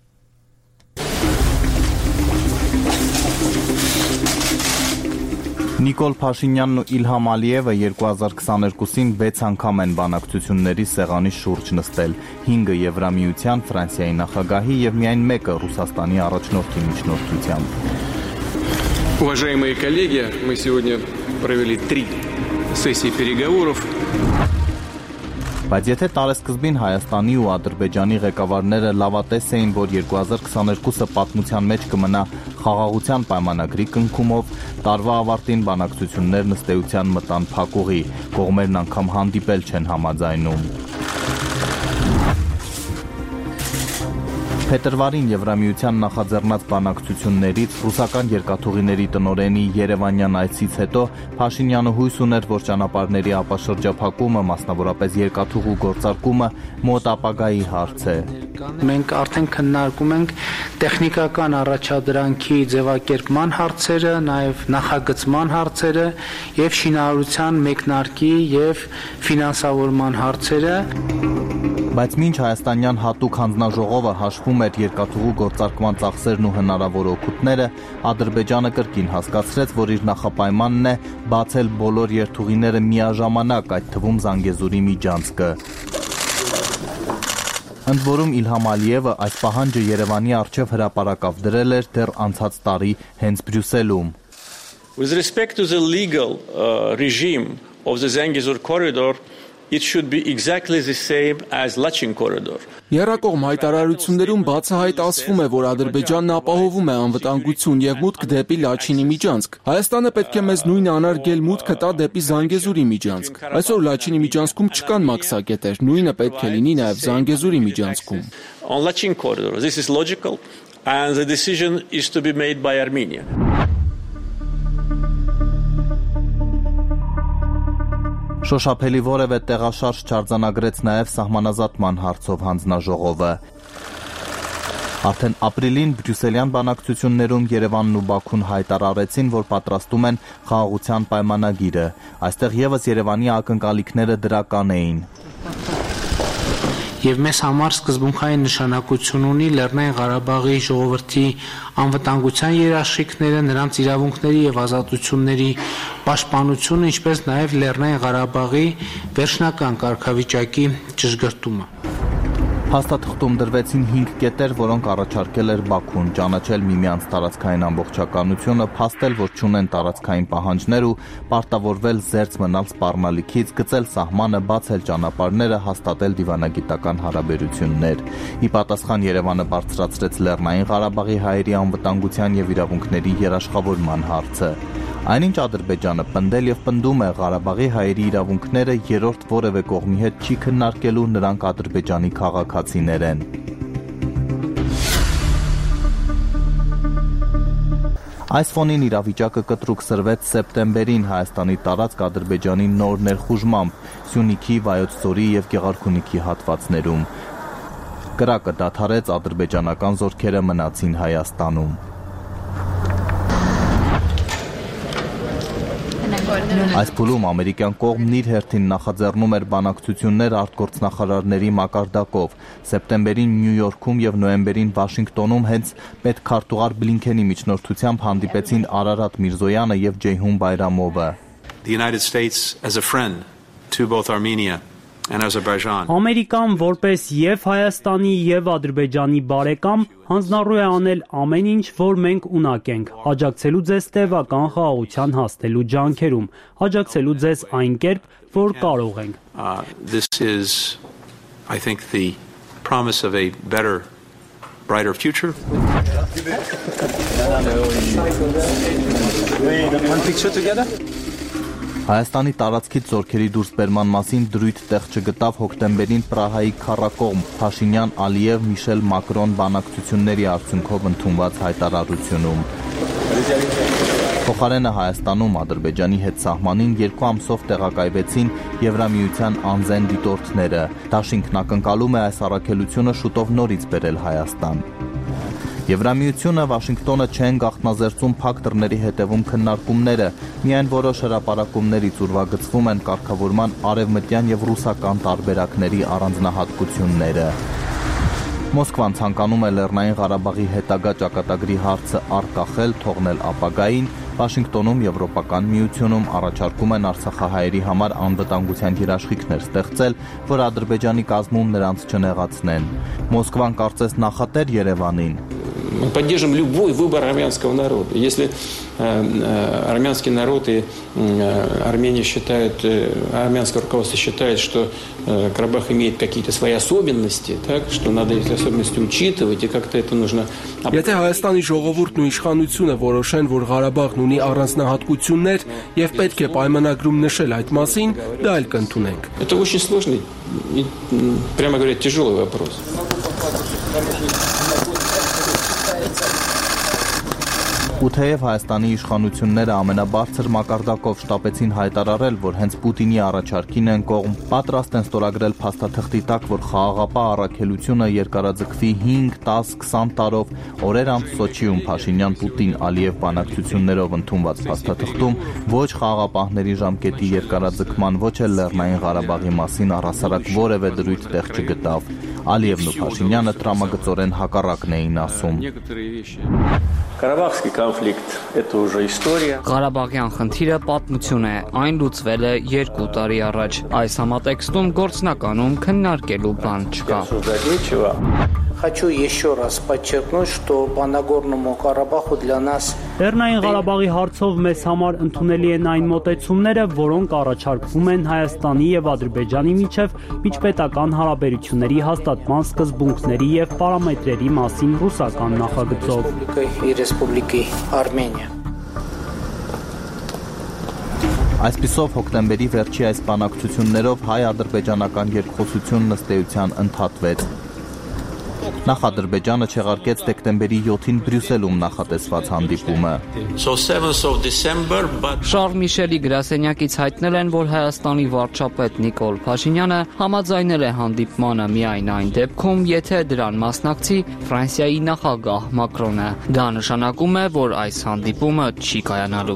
Նիկոլ Փաշինյանն ու Իլհամ Ալիևը 2022-ին 6 անգամ են բանակցությունների սեղանի շուրջ նստել, 5-ը Եվրամիության, Ֆրանսիայի նախագահի եւ միայն 1-ը Ռուսաստանի առաջնորդի միջնորդությամբ։ Уважаемые коллеги, мы сегодня провели 3 сессии переговоров. Բայց եթե տարեսկզբին Հայաստանի ու Ադրբեջանի ղեկավարները լավատես էին, որ 2022-ը պատմության մեջ կմնա խաղաղության պայմանագրի կնքումով, տարվա ավարտին բանակցություններն ըստ էության մտան փակուղի, կողմերն անգամ հանդիպել չեն համաձայնում։ Փետրվարին Եվրամիության նախաձեռնած բանակցություններից ռուսական երկաթուղիների տնօրենի Երևանյան այցից հետո Փաշինյանը հույս ուներ, որ ճանապարհների ապաշրջափակումը, մասնավորապես երկաթուղու գործարկումը մոտ ապագայի հարց է։ Մենք արդեն քննարկում ենք տեխնիկական առաջադրանքի ձևակերպման հարցերը, նաև նախագծման հարցերը եւ շինարարության մեկնարկի եւ ֆինանսավորման հարցերը։ Բայց մինչ հայաստանյան հատուկ հանձնաժողովը հաշվում էր երկաթուղու գործարկման ծախսերն ու հնարավոր օգուտները, Ադրբեջանը կրկին հասկացրեց, որ իր նախապայմանն է բացել բոլոր երթուղիները միաժամանակ, այդ թվում Զանգեզուրի միջանցքը։ Ընդ որում Իլհամ Ալիևը այս պահանջը Երևանի առջև հրապարակավ դրել էր դեռ անցած տարի հենց Բրյուսելում։ With respect to the legal regime of the Zangezur corridor, it should be exactly the same as Lachin corridor. Եռակողմ հայտարարություններում բացահայտ ասվում է, որ Ադրբեջանն ապահովում է անվտանգություն եւ մուտք դեպի Լաչինի միջանցք։ Հայաստանը պետք է մեզ նույն անարգել մուտքը տա դեպի Զանգեզուրի միջանցք։ Այսօր Լաչինի միջանցքում չկան մաքսակետեր, նույնը պետք է լինի նաեւ Զանգեզուրի միջանցքում։ On Lachin corridor, this is logical and the decision is to be made by Armenia. Շոշափելի որևէ տեղաշարժ չարձանագրեց նաև սահմանազատման հարցով հանձնաժողովը։ Արդեն ապրիլին Բրյուսելյան բանակցություններում Երևանն ու Բաքուն հայտարարեցին, որ պատրաստում են խաղաղության պայմանագիրը։ Այստեղ եւս Երևանի ակնկալիքները դրական էին։ Եվ մեզ համար սկզբունքային նշանակություն ունի Լեռնային Ղարաբաղի ժողովրդի անվտանգության երաշխիքները, նրանց իրավունքների եւ ազատությունների պաշտպանությունը, ինչպես նաեւ Լեռնային Ղարաբաղի վերջնական կարգավիճակի ճշգրտումը։ Հաստատղթում դրվեցին 5 կետեր, որոնք առաջարկել էր Բաքուն՝ ճանաչել միմյանց տարածքային ամբողջականությունը, փաստել, որ չունեն տարածքային պահանջներ ու պարտավորվել զերծ մնալ սպառնալիքից, գծել սահմանը, բացել ճանապարհները, հաստատել դիվանագիտական հարաբերություններ։ Ի պատասխան Երևանը բարձրացրեց Լեռնային Ղարաբաղի հայերի անվտանգության եւ իրավունքների երաշխավորման հարցը։ Այնինչ Ադրբեջանը պնդել եւ պնդում է Ղարաբաղի հայերի իրավունքները երրորդ որևէ կողմի հետ չի քննարկելու, նրանք Ադրբեջանի քաղաքացիներ են։ Այս ֆոնին իրավիճակը կտրուկ սրվեց սեպտեմբերին Հայաստանի տարածք Ադրբեջանի նոր ներխուժմամբ Սյունիքի, Վայոց ձորի եւ Գեղարքունիքի հատվածներում։ Կրակը դադարեց, ադրբեջանական զորքերը մնացին Հայաստանում։ Այս փուլում ամերիկյան կողմն իր հերթին նախաձեռնում էր բանակցություններ արտգործնախարարների մակարդակով։ Սեպտեմբերին Նյու Յորքում եւ նոյեմբերին Վաշինգտոնում հենց պետքարտուղար Բլինքենի միջնորդությամբ հանդիպեցին Արարատ Միրզոյանը եւ Ջեյհուն Բայրամովը։ The United States as a friend to both Armenia and Azerbaijan. Ամերիկան որպես եւ Հայաստանի եւ Ադրբեջանի բարեկամ հանձնառու է անել ամեն ինչ, որ մենք ունակ ենք, աջակցելու ձեզ տևական խաղաղության հասնելու ջանքերում, աջակցելու ձեզ այն կերպ, որ կարող ենք։ This is, I think, the promise of a better, brighter future. One picture together? Հայաստանի տարածքից զորքերի դուրսբերման մասին դրույթ տեղ չգտավ հոկտեմբերին Պրահայի քառակողմ Փաշինյան, Ալիև, Միշել Մակրոն բանակցությունների արդյունքով ընդունված հայտարարությունում։ Փոխարենը Հայաստանում Ադրբեջանի հետ սահմանին 2 ամսով տեղակայվեցին Եվրամիության անզեն դիտորդները։ Դաշինքն ակնկալում է այս առաքելությունը շուտով նորից բերել Հայաստան։ Եվրամիությունը, Վաշինգտոնը չեն գաղտնազերծում փակ դռների հետևում քննարկումները, միայն որոշ հրապարակումներից ուրվագծվում են կարգավորման արևմտյան եւ ռուսական տարբերակների առանձնահատկությունները։ Մոսկվան ցանկանում է Լեռնային Ղարաբաղի հետագա ճակատագրի հարցը առկախել, թողնել ապագային, Վաշինգտոնում Եվրոպական միությունում առաջարկում են արցախահայերի համար անվտանգության երաշխիքներ ստեղծել, որ Ադրբեջանի կազմում նրանց չնեղացնեն։ Մոսկվան կարծես նախատեր Երևանին։ Мы поддержим любой выбор армянского народа. Если армянский народ и Армения считают, армянское руководство считает, что Карабах имеет какие-то свои особенности, так, что надо эти особенности учитывать и как-то это нужно. Եթե Հայաստանի ժողովուրդն ու իշխանությունը որոշեն, որ Ղարաբաղն ունի առանձնահատկություններ եւ պետք է պայմանագրում նշել այդ մասին, դա էլ կընդունենք։ Это очень сложный и, прямо говоря, тяжелый вопрос. Ու թեև Հայաստանի իշխանությունները ամենաբարձր մակարդակով շտապեցին հայտարարել, որ հենց Պուտինի առաջարկին են կողմ, պատրաստ են ստորագրել փաստաթղթի տակ, որ խաղաղապահ առաքելությունը երկարաձգվի 5, 10, 20 տարով, օրեր անց Սոչիում Փաշինյան-Պուտին-Ալիև բանակցություններով ընդունված փաստաթղթում ոչ խաղաղապահների ժամկետի երկարաձգման, ոչ էլ Լեռնային Ղարաբաղի մասին առհասարակ որևէ դրույթ տեղ չգտավ։ Ալիևն ու Փաշինյանը տրամագծորեն հակառակն էին ասում։ Ղարաբաղский конфликт это уже история. Ղարաբաղյան խնդիրը պատմություն է, այն լուծվել է 2 տարի առաջ։ Այս համատեքստում գործնականում քննարկելու բան չկա։ Хочу еще раз подчеркнуть, что по Нагорному Карабаху для нас Լեռնային Ղարաբաղի հարցով մեզ համար ընդունելի են այն մոտեցումները, որոնք առաջարկվում են Հայաստանի եւ Ադրբեջանի միջև միջպետական հարաբերությունների հաստատման սկզբունքների եւ պարամետրերի մասին ռուսական նախագծով։ Այսպիսով հոկտեմբերի վերջի այս բանակցություններով հայ-ադրբեջանական երկխոսությունն ըստ էության ընդհատվեց։ Նախ Ադրբեջանը չեղարկեց դեկտեմբերի 7-ին Բրյուսելում նախատեսված հանդիպումը։ Շարլ Միշելի գրասենյակից հայտնել են, որ Հայաստանի վարչապետ Նիկոլ Փաշինյանը համաձայնել է հանդիպմանը միայն այն դեպքում, եթե դրան մասնակցի Ֆրանսիայի նախագահ Մակրոնը։ Դա նշանակում է, որ այս հանդիպումը չի կայանալու։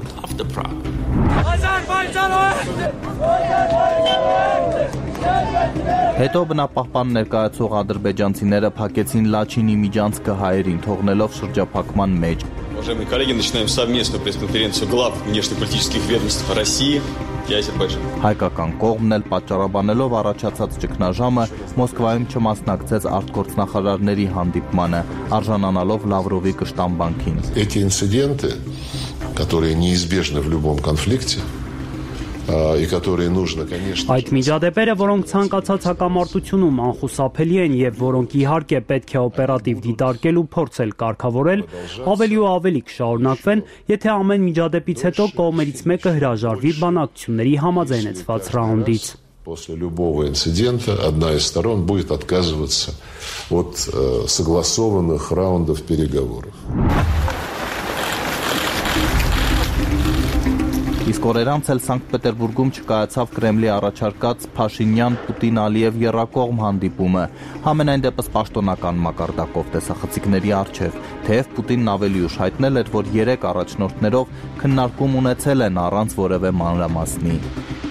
Հետո բնապահպան ներկայացող ադրբեջանցիները փակեցին Լաչինի միջանցքը հայերին, թողնելով շրջափակման մեջ։ Уважаемые коллеги, начинаем совместную пресс-конференцию глав внешнеполитических ведомств России и Азербайджана. Հայկական կողմն էլ պատճառաբանելով առաջացած ճգնաժամը Մոսկվայում չմասնակցեց արտգործնախարարների հանդիպմանը, արժանանալով Լավրովի կշտամբանքին։ Эти инциденты, которые неизбежны в любом конфликте, и которые нужно, конечно. Այդ միջադեպերը, որոնք ցանկացած հակամարտությունում անխուսափելի են եւ որոնք իհարկե պետք է օպերատիվ դիտարկել ու փորձել կարգավորել, ավելի ու ավելի կշարունակվեն, եթե ամեն միջադեպից հետո կողմերից մեկը հրաժարվի բանակցությունների համաձայնեցված ռաունդից։ После любого инцидента одна из сторон будет отказываться от согласованных раундов переговоров. Իսկ օրեր անց էլ Սանկտ Պետերբուրգում չկայացավ Կրեմլի առաջարկած Փաշինյան-Պուտին-Ալիև եռակողմ հանդիպումը, համենայն դեպս պաշտոնական մակարդակով տեսախցիկների առջև, թեև Պուտինն ավելի ուշ հայտնել էր, որ 3 առաջնորդներով քննարկում ունեցել են առանց որևէ մանրամասնի։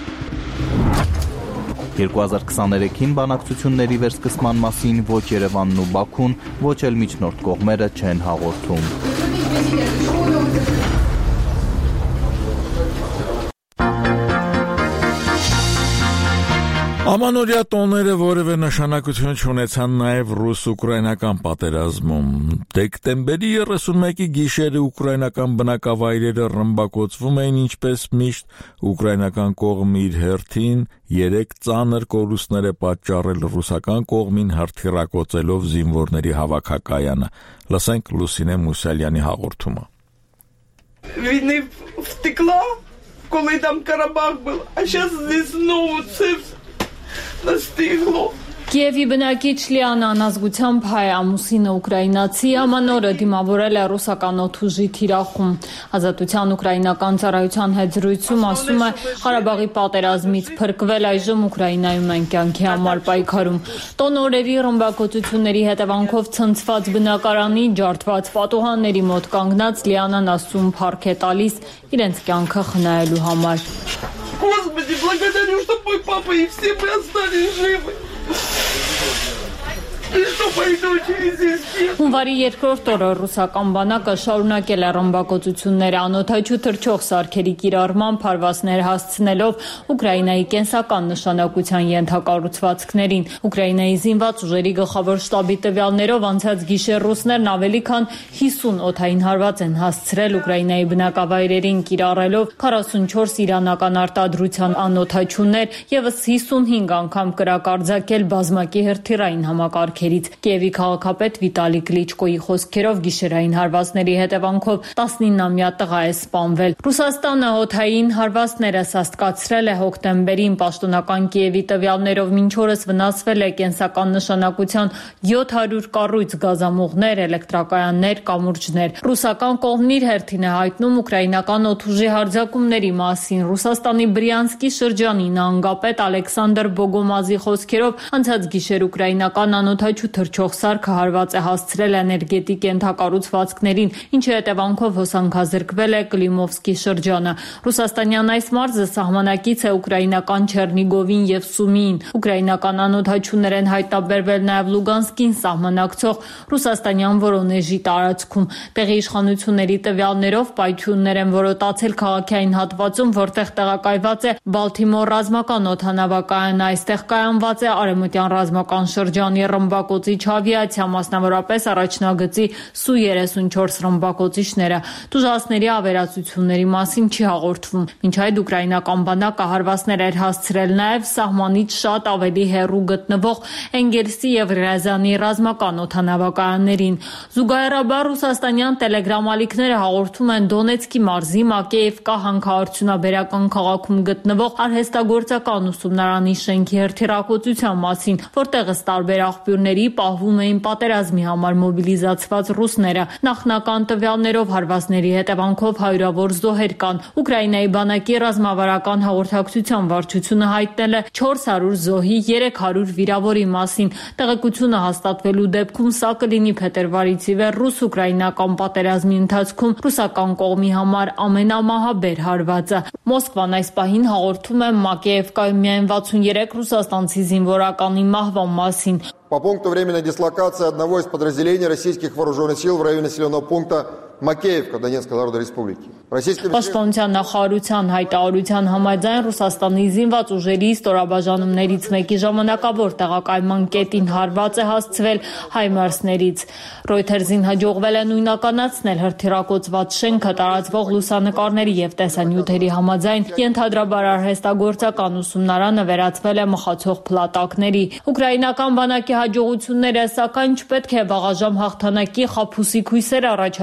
2023-ին բանակցությունների վերսկսման մասին ոչ Երևանն ու Բաքուն, ոչ էլ միջնորդ կողմերը չեն հաղորդում։ Ամանորյա տոները որևէ նշանակություն չունեցան նաև ռուս-ուկրաինական պատերազմում։ Դեկտեմբերի 31-ի գիշերը ուկրաինական բնակավայրերը ռմբակոծվում էին ինչպես միշտ, ուկրաինական կողմը իր հերթին 3 ծանր կորուստներ է պատճառել ռուսական կողմին հրթիռակոծելով զինվորների հավաքակայանը։ Լսենք Լուսինե Մուսալյանի հաղորդումը։ Війни втекла, коли там Карабах був, а зараз здесь знову це настигло. Կիևի բնակիչ Լիանա անազգությամբ հայ ամուսինը ուկրաինացի ամանորը դիմավորել է ռուսական օդուժի թիրախում։ Ազատության ուկրաինական ծառայության հետ զրույցում ասում է Ղարաբաղի պատերազմից փրկվել այժմ Ուկրաինայում են կյանքի համար պայքարում։ Տոնորերի ռմբակոծությունների հետևանքով ցնցված բնակարանի ջարդված պատուհանների մոտ կանգնած Լիանան ասում փառք է տալիս իրենց կյանքը խնայելու համար։ Господи, благодарю, что мой папа и все мы остались живы. Հունվարի 2-րդ օրը ռուսական բանակը շարունակել է ռմբակոծությունները անօդաչու թռչող սարքերի կիրառմամբ հարվածներ հասցնելով Ուկրաինայի կենսական նշանակության ենթակառուցվածքներին։ Ուկրաինայի զինված ուժերի գլխավոր շտաբի տվյալներով անցած գիշեր ռուսներն ավելի քան 50 օդային հարված են հասցրել Ուկրաինայի բնակավայրերին կիրառելով 44 իրանական արտադրության անօդաչուներ, ևս 55 անգամ կրակարձակել բազմակի հրթիռային համակարգերից։ Կիևի քաղաքապետ Վիտալի Կլիչկոյի խոսքերով գիշերային հարվածների հետևանքով 19-ամյա տղա է սպանվել։ Ռուսաստանը օդային հարվածները սաստկացրել է հոկտեմբերին պաշտոնական Կիևի տվյալներով մինչ օրս վնասվել է կենսական նշանակության 700 կառույց, գազամուղներ, էլեկտրակայաններ, կամուրջներ։ Ռուսական կողմն իր հերթին է հայտնում ուկրաինական օդուժի հարձակումների մասին։ Ռուսաստանի Բրյանսկի շրջանի նահանգապետ Ալեքսանդր Բոգոմազի խոսքերով անցած գիշեր ուկրաինական անօդաչու թռչող սարքը հարված է հասցրել էներգետիկ ենթակառուցվածքներին, ինչի հետևանքով հոսանքազրկվել է Կլիմովսկի շրջանը։ Ռուսաստանյան այս մարզը սահմանակից է ուկրաինական Չեռնիգովին եւ Սումիին։ Ուկրաինական անօդաչուներ են հայտնաբերվել նաեւ Լուգանսկին սահմանակցող ռուսաստանյան Վորոնեժի տարածքում։ Տեղի իշխանությունների տվյալներով պայթյուններ են որոտացել քաղաքի այն հատվածում, որտեղ տեղակայված է Բալթիմոր ռազմական օդանավակայանը։ Այստեղ կայանված է արևմտյան ռազմական շրջանի ռմբակոծիչ ավիացիա, մասնավորապես առաջնագծի Սու-34 ռմբակոծիչները։ Տուժածների ավերածությունների մասին չի հաղորդվում։ Մինչ այդ ուկրաինական բանակը հարվածներ էր հասցրել նաև սահմանից շատ ավելի հեռու գտնվող Էնգելսի եւ Ռիազանի ռազմական օդանավակայաններին։ Զուգահեռաբար ռուսաստանյան տելեգրամ ալիքները հաղորդում են Դոնեցկի մարզի Մակեևկա հանքարդյունաբերական քաղաքում գտնվող արհեստագործական ուսումնարանի շենքի հրթիռակոծության մասին, որտեղ ըստ տարբեր աղբյուրների պահվում էին պատերազմի համար մոբիլիզացված ռուսները։ Նախնական տվյալներով հարվածների հետևանքով հարյուրավոր զոհեր կան։ Ուկրաինայի բանակի ռազմավարական հաղորդակցության վարչությունը հայտնել է 400 զոհի, 300 վիրավորի մասին։ Տեղեկությունը հաստատվելու դեպքում սա կլինի փետրվարից ի վեր ռուս-ուկրաինական պատերազմի ընթացքում ռուսական կողմի համար ամենամահաբեր հարվածը։ Մոսկվան այս պահին հաղորդում է Մակեևկայում միայն 63 ռուսաստանցի զինվորականի մահվան մասին։ По пункту временной дислокации одного из подразделений российских вооруженных сил в районе населенного пункта Макеевка Донецкой Народной Республики. Պաշտպանության նախարարության հայտարարության համաձայն Ռուսաստանի զինված ուժերի ստորաբաժանումներից մեկի ժամանակավոր տեղակայման կետին հարված է հասցվել հայմարսներից։ Reuters-ին հաջողվել է նույնականացնել հրթիռակոծված շենքը տարածվող լուսանկարների եւ տեսանյութերի համաձայն ենթադրաբար արհեստագործական ուսումնարանը վերածվել է մխացող փլատակների։ Ուկրաինական բանակի հաջողությունները սակայն չպետք է վաղաժամ հաղթանակի խաբուսիկ հույսեր առաջացնեն։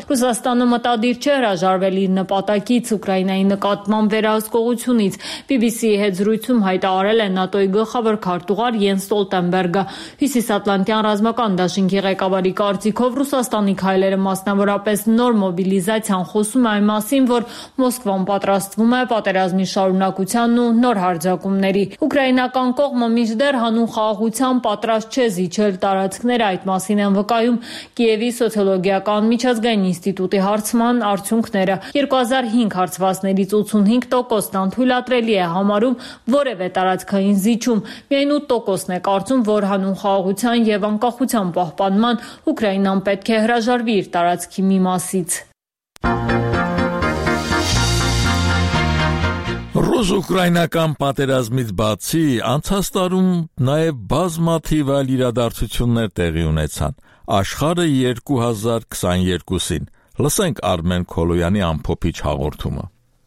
Ռուսաստանը մտադիր չէ հրաժարվել իր նպատակից Ուկրաինայի նկատմամբ վերահսկողությունից։ BBC-ի հետ զրույցում հայտարարել է ՆԱՏՕ-ի գլխավոր քարտուղար Յենս Ստոլտենբերգը։ Հյուսիսատլանտյան ռազմական դաշինքի ղեկավարի կարծիքով Ռուսաստանի քայլերը մասնավորապես նոր մոբիլիզացիան խոսում է այն մասին, որ Մոսկվան պատրաստվում է պատերազմի շարունակությանն ու նոր հարձակումների։ Ուկրաինական կողմը մինչդեռ հանուն խաղաղության պատրաստ չէ զիջել տարածքները, այդ մասին են վկայում Կիևի սոցիոլոգիական միջազգային ինստիտուտի հարցման արդյունքները։ 2005 հարցվածներից 85%-ն անթույլատրելի է համարում որևէ տարածքային զիջում։ Միայն 8%-ն է կարծում, որ հանուն խաղաղության եւ անկախության պահպանման Ուկրաինան պետք է հրաժարվի իր տարածքի մի մասից։ Ռուս-ուկրաինական պատերազմից բացի անցած տարում նաև բազմաթիվ այլ իրադարձություններ տեղի ունեցան։ Աշխարհը 2022-ին։ Լսենք Արմեն Քոլոյանի ամփոփիչ հաղորդումը։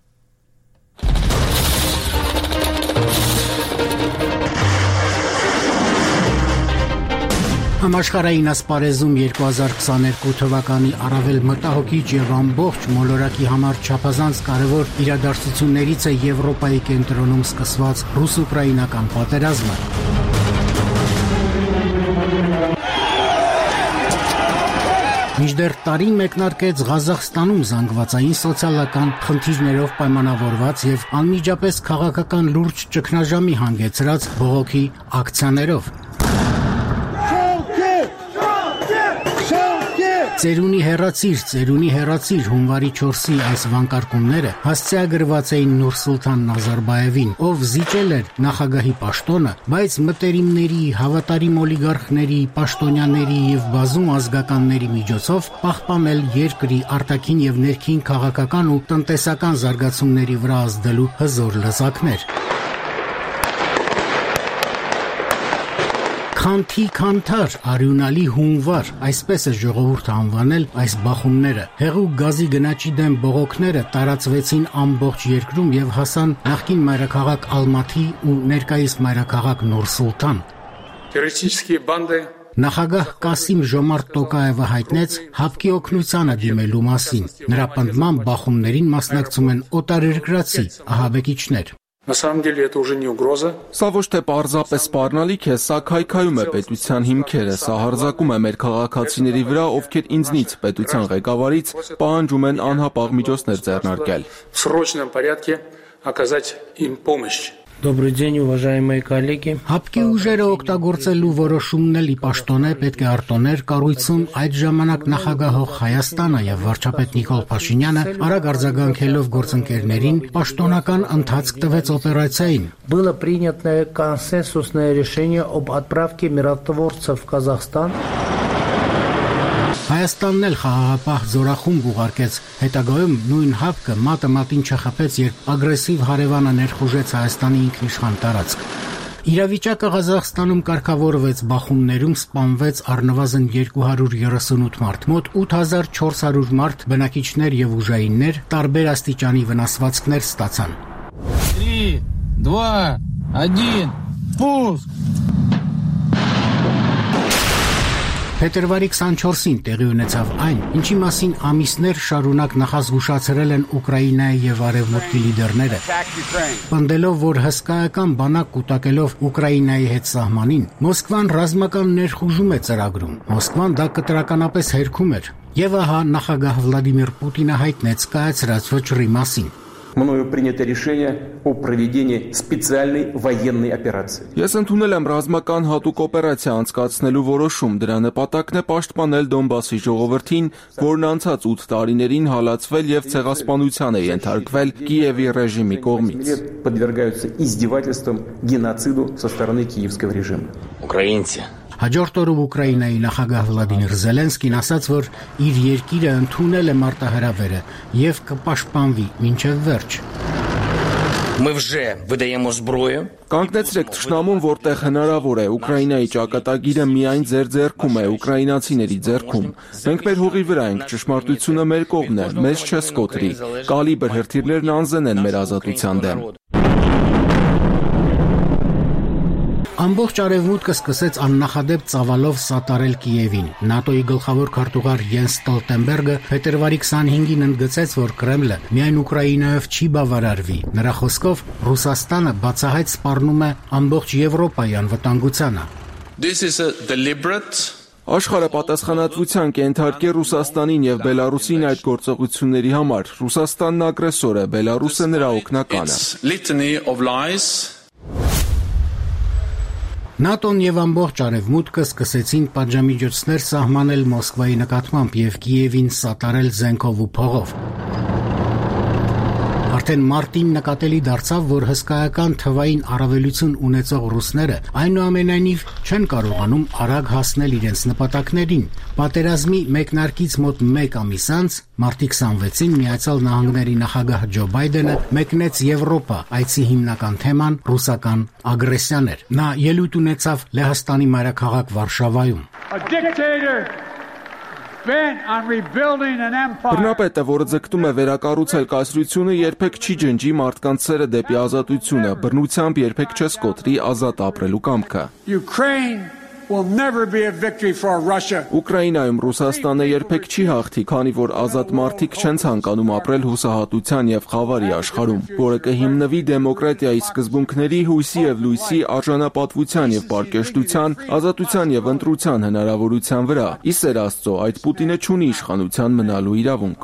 Համաշխարհային ասպարեզում 2022 թվականի առավել մտահոգիչ եւ ամբողջ մոլորակի համար չափազանց կարևոր իրադարձություններից է Եվրոպայի կենտրոնում սկսված ռուս-ուկրաինական պատերազմը։ Մինչդեռ տարին մեկնարկեց Ղազախստանում զանգվածային սոցիալական խնդիրներով պայմանավորված եւ անմիջապես քաղաքական լուրջ ճգնաժամի հանգեցրած բողոքի ակցիաներով։ Ծերունի հեռացիր հունվարի 4-ի այս վանկարկումները հասցեագրված էին Նուրսուլթան Նազարբաևին, ով զիջել էր նախագահի պաշտոնը, բայց մտերիմների, հավատարիմ օլիգարխների, պաշտոնյաների եւ բազում ազգականների միջոցով պահպանել երկրի արտաքին եւ ներքին քաղաքական ու տնտեսական զարգացումների վրա ազդելու հզոր լծակներ։ Քանթի քանթար, արյունալի հունվար, այսպես է ժողովուրդը անվանել այս բախումները։ Հեղուկ գազի գնաճի դեմ բողոքները տարածվեցին ամբողջ երկրում եւ հասան նախկին մայրաքաղաք Ալմաթի ու ներկայիս մայրաքաղաք Նուր-Սուլթան։ Terroristические банды Նախագահ Կասիմ Ժոմարտ Տոկաևը հայտնեց հապկի օգնությանը դիմելու մասին։ Նրա պնդմամբ բախումներին մասնակցում են օտարերկրացի ահաբեկիչներ։ На самом деле это уже не угроза. Սա ոչ թե պարզապես սպառնալիք է, սա քայքայում է պետության հիմքերը, սա հարձակում է մեր քաղաքացիների վրա, ովքեր ինձնից, պետության ղեկավարից, պահանջում են անհապաղ միջոցներ ձեռնարկել։ В срочном порядке оказать им помощь. Добрый день, уважаемые коллеги. Հապկի ուժերը օգտագործելու որոշումն էլ ի պաշտոնե պետք է արտոներ կառույցում այդ ժամանակ նախագահող Հայաստանը եւ վարչապետ Նիկոլ Փաշինյանը արագ արձագանքելով գործընկերներին պաշտոնական ընթացք տվեց օպերացիային։ Было принято консенсусное решение об отправке миротворцев в Казахстан. Հայաստանն էլ խաղաղապահ զորախումբ ուղարկեց, հետագայում նույն հապկը մատը մատին չխփեց, երբ ագրեսիվ հարևանը ներխուժեց Հայաստանի ինքնիշխան տարածք։ Իրավիճակը Ղազախստանում կարգավորվեց, բախումներում սպանվեց առնվազն 238 մարդ, մոտ 8400 մարդ, բնակիչներ եւ ուժայիններ տարբեր աստիճանի վնասվածքներ ստացան։ 3, 2, 1, пуск! Փետրվարի 24-ին տեղի ունեցավ այն, ինչի մասին ամիսներ շարունակ նախազգուշացրել են Ուկրաինայի եւ Արևմուտքի լիդերները։ Պնդելով, որ հսկայական բանակ կուտակելով Ուկրաինայի հետ սահմանին, Մոսկվան ռազմական ներխուժում է ծրագրում։ Մոսկվան դա կտրականապես հերքում էր։ Եվ ահա նախագահ Վլադիմիր Պուտինը հայտնեց կայացրած վճռի մասին։ Мною принято решение о проведении специальной военной операции. Ես ընդունել եմ ռազմական հատուկ օպերացիա անցկացնելու որոշում, դրա նպատակն է պաշտպանել Դոնբասի ժողովրդին, որն անցած 8 տարիներին հալածվել եւ ցեղասպանության է ենթարկվել Կիևի ռեժիմի կողմից։ Подвергаются издевательствам, геноциду со стороны киевского режима. Ուկրաինցի Հաջորդ օրը Ուկրաինայի նախագահ Վլադիմիր Զելենսկին ասաց, որ իր երկիրը ընդունել է մարտահրավերը եւ կպաշտպանվի մինչեւ վերջ։ Мы вже видаємо зброю. Կանգնեցրեք թշնամուն, որտեղ հնարավոր է, Ուկրաինայի ճակատագիրը միայն ձեր ձեռքում է, ուկրաինացիների ձեռքում։ Մենք մեր հողի վրա ենք, ճշմարտությունը մեր կողմն է, մեզ չսկոտրի։ Կալիբր հրթիռներն անզեն են մեր ազատության դեմ։ Ամբողջ արևմուտքը սկսեց աննախադեպ ծավալով սատարել Կիևին։ ՆԱՏՕ-ի գլխավոր քարտուղար Յենս Ստոլտենբերգը փետրվարի 25-ին ընդգծեց, որ Կրեմլը միայն Ուկրաինայով չի բավարարվի։ Նրա խոսքով Ռուսաստանը բացահայտ սպառնում է ամբողջ Եվրոպայի անվտանգությանը։ Աշխարհը պատասխանատվության կենթարկե Ռուսաստանին եւ Բելարուսին այդ գործողությունների համար։ Ռուսաստանն ագրեսոր է, Բելարուսը նրա օգնականը։ ՆԱՏՕ-ն եւ ամբողջ արևմուտքը սկսեցին պատժամիջոցներ սահմանել Մոսկվայի նկատմամբ եւ Կիևին սատարել զենքով ու փողով։ Արդեն մարտին նկատելի դարձավ, որ հսկայական թվային առավելություն ունեցող ռուսները այնուամենայնիվ չեն կարողանում արագ հասնել իրենց նպատակներին։ Պատերազմի մեկնարկից մոտ 1 ամիս անց, մարտի 26-ին Միացյալ Նահանգների նախագահ Ջո Բայդենը մեկնեց Եվրոպա, այցի հիմնական թեման ռուսական ագրեսիան էր։ Նա ելույթ ունեցավ Լեհաստանի մայրաքաղաք Վարշավայում։ Բռնապետը, որը ձգտում է վերակառուցել կայսրությունը, երբեք չի ջնջի մարդկանց սերը դեպի ազատությունը, բռնությամբ երբեք չես կոտրի ազատ ապրելու կամքը։ Ուկրաինայում Ռուսաստանը երբեք չի հաղթի, քանի որ ազատ մարդիկ չեն ցանկանում ապրել հուսահատության եւ խավարի աշխարհում, որը կհիմնվի դեմոկրատիայի սկզբունքների, հույսի եւ լույսի, արժանապատվության եւ պարկեշտության, ազատության եւ ընտրության հնարավորության վրա։ Ի սեր Աստծո, այդ Պուտինը չունի իշխանության մնալու իրավունք։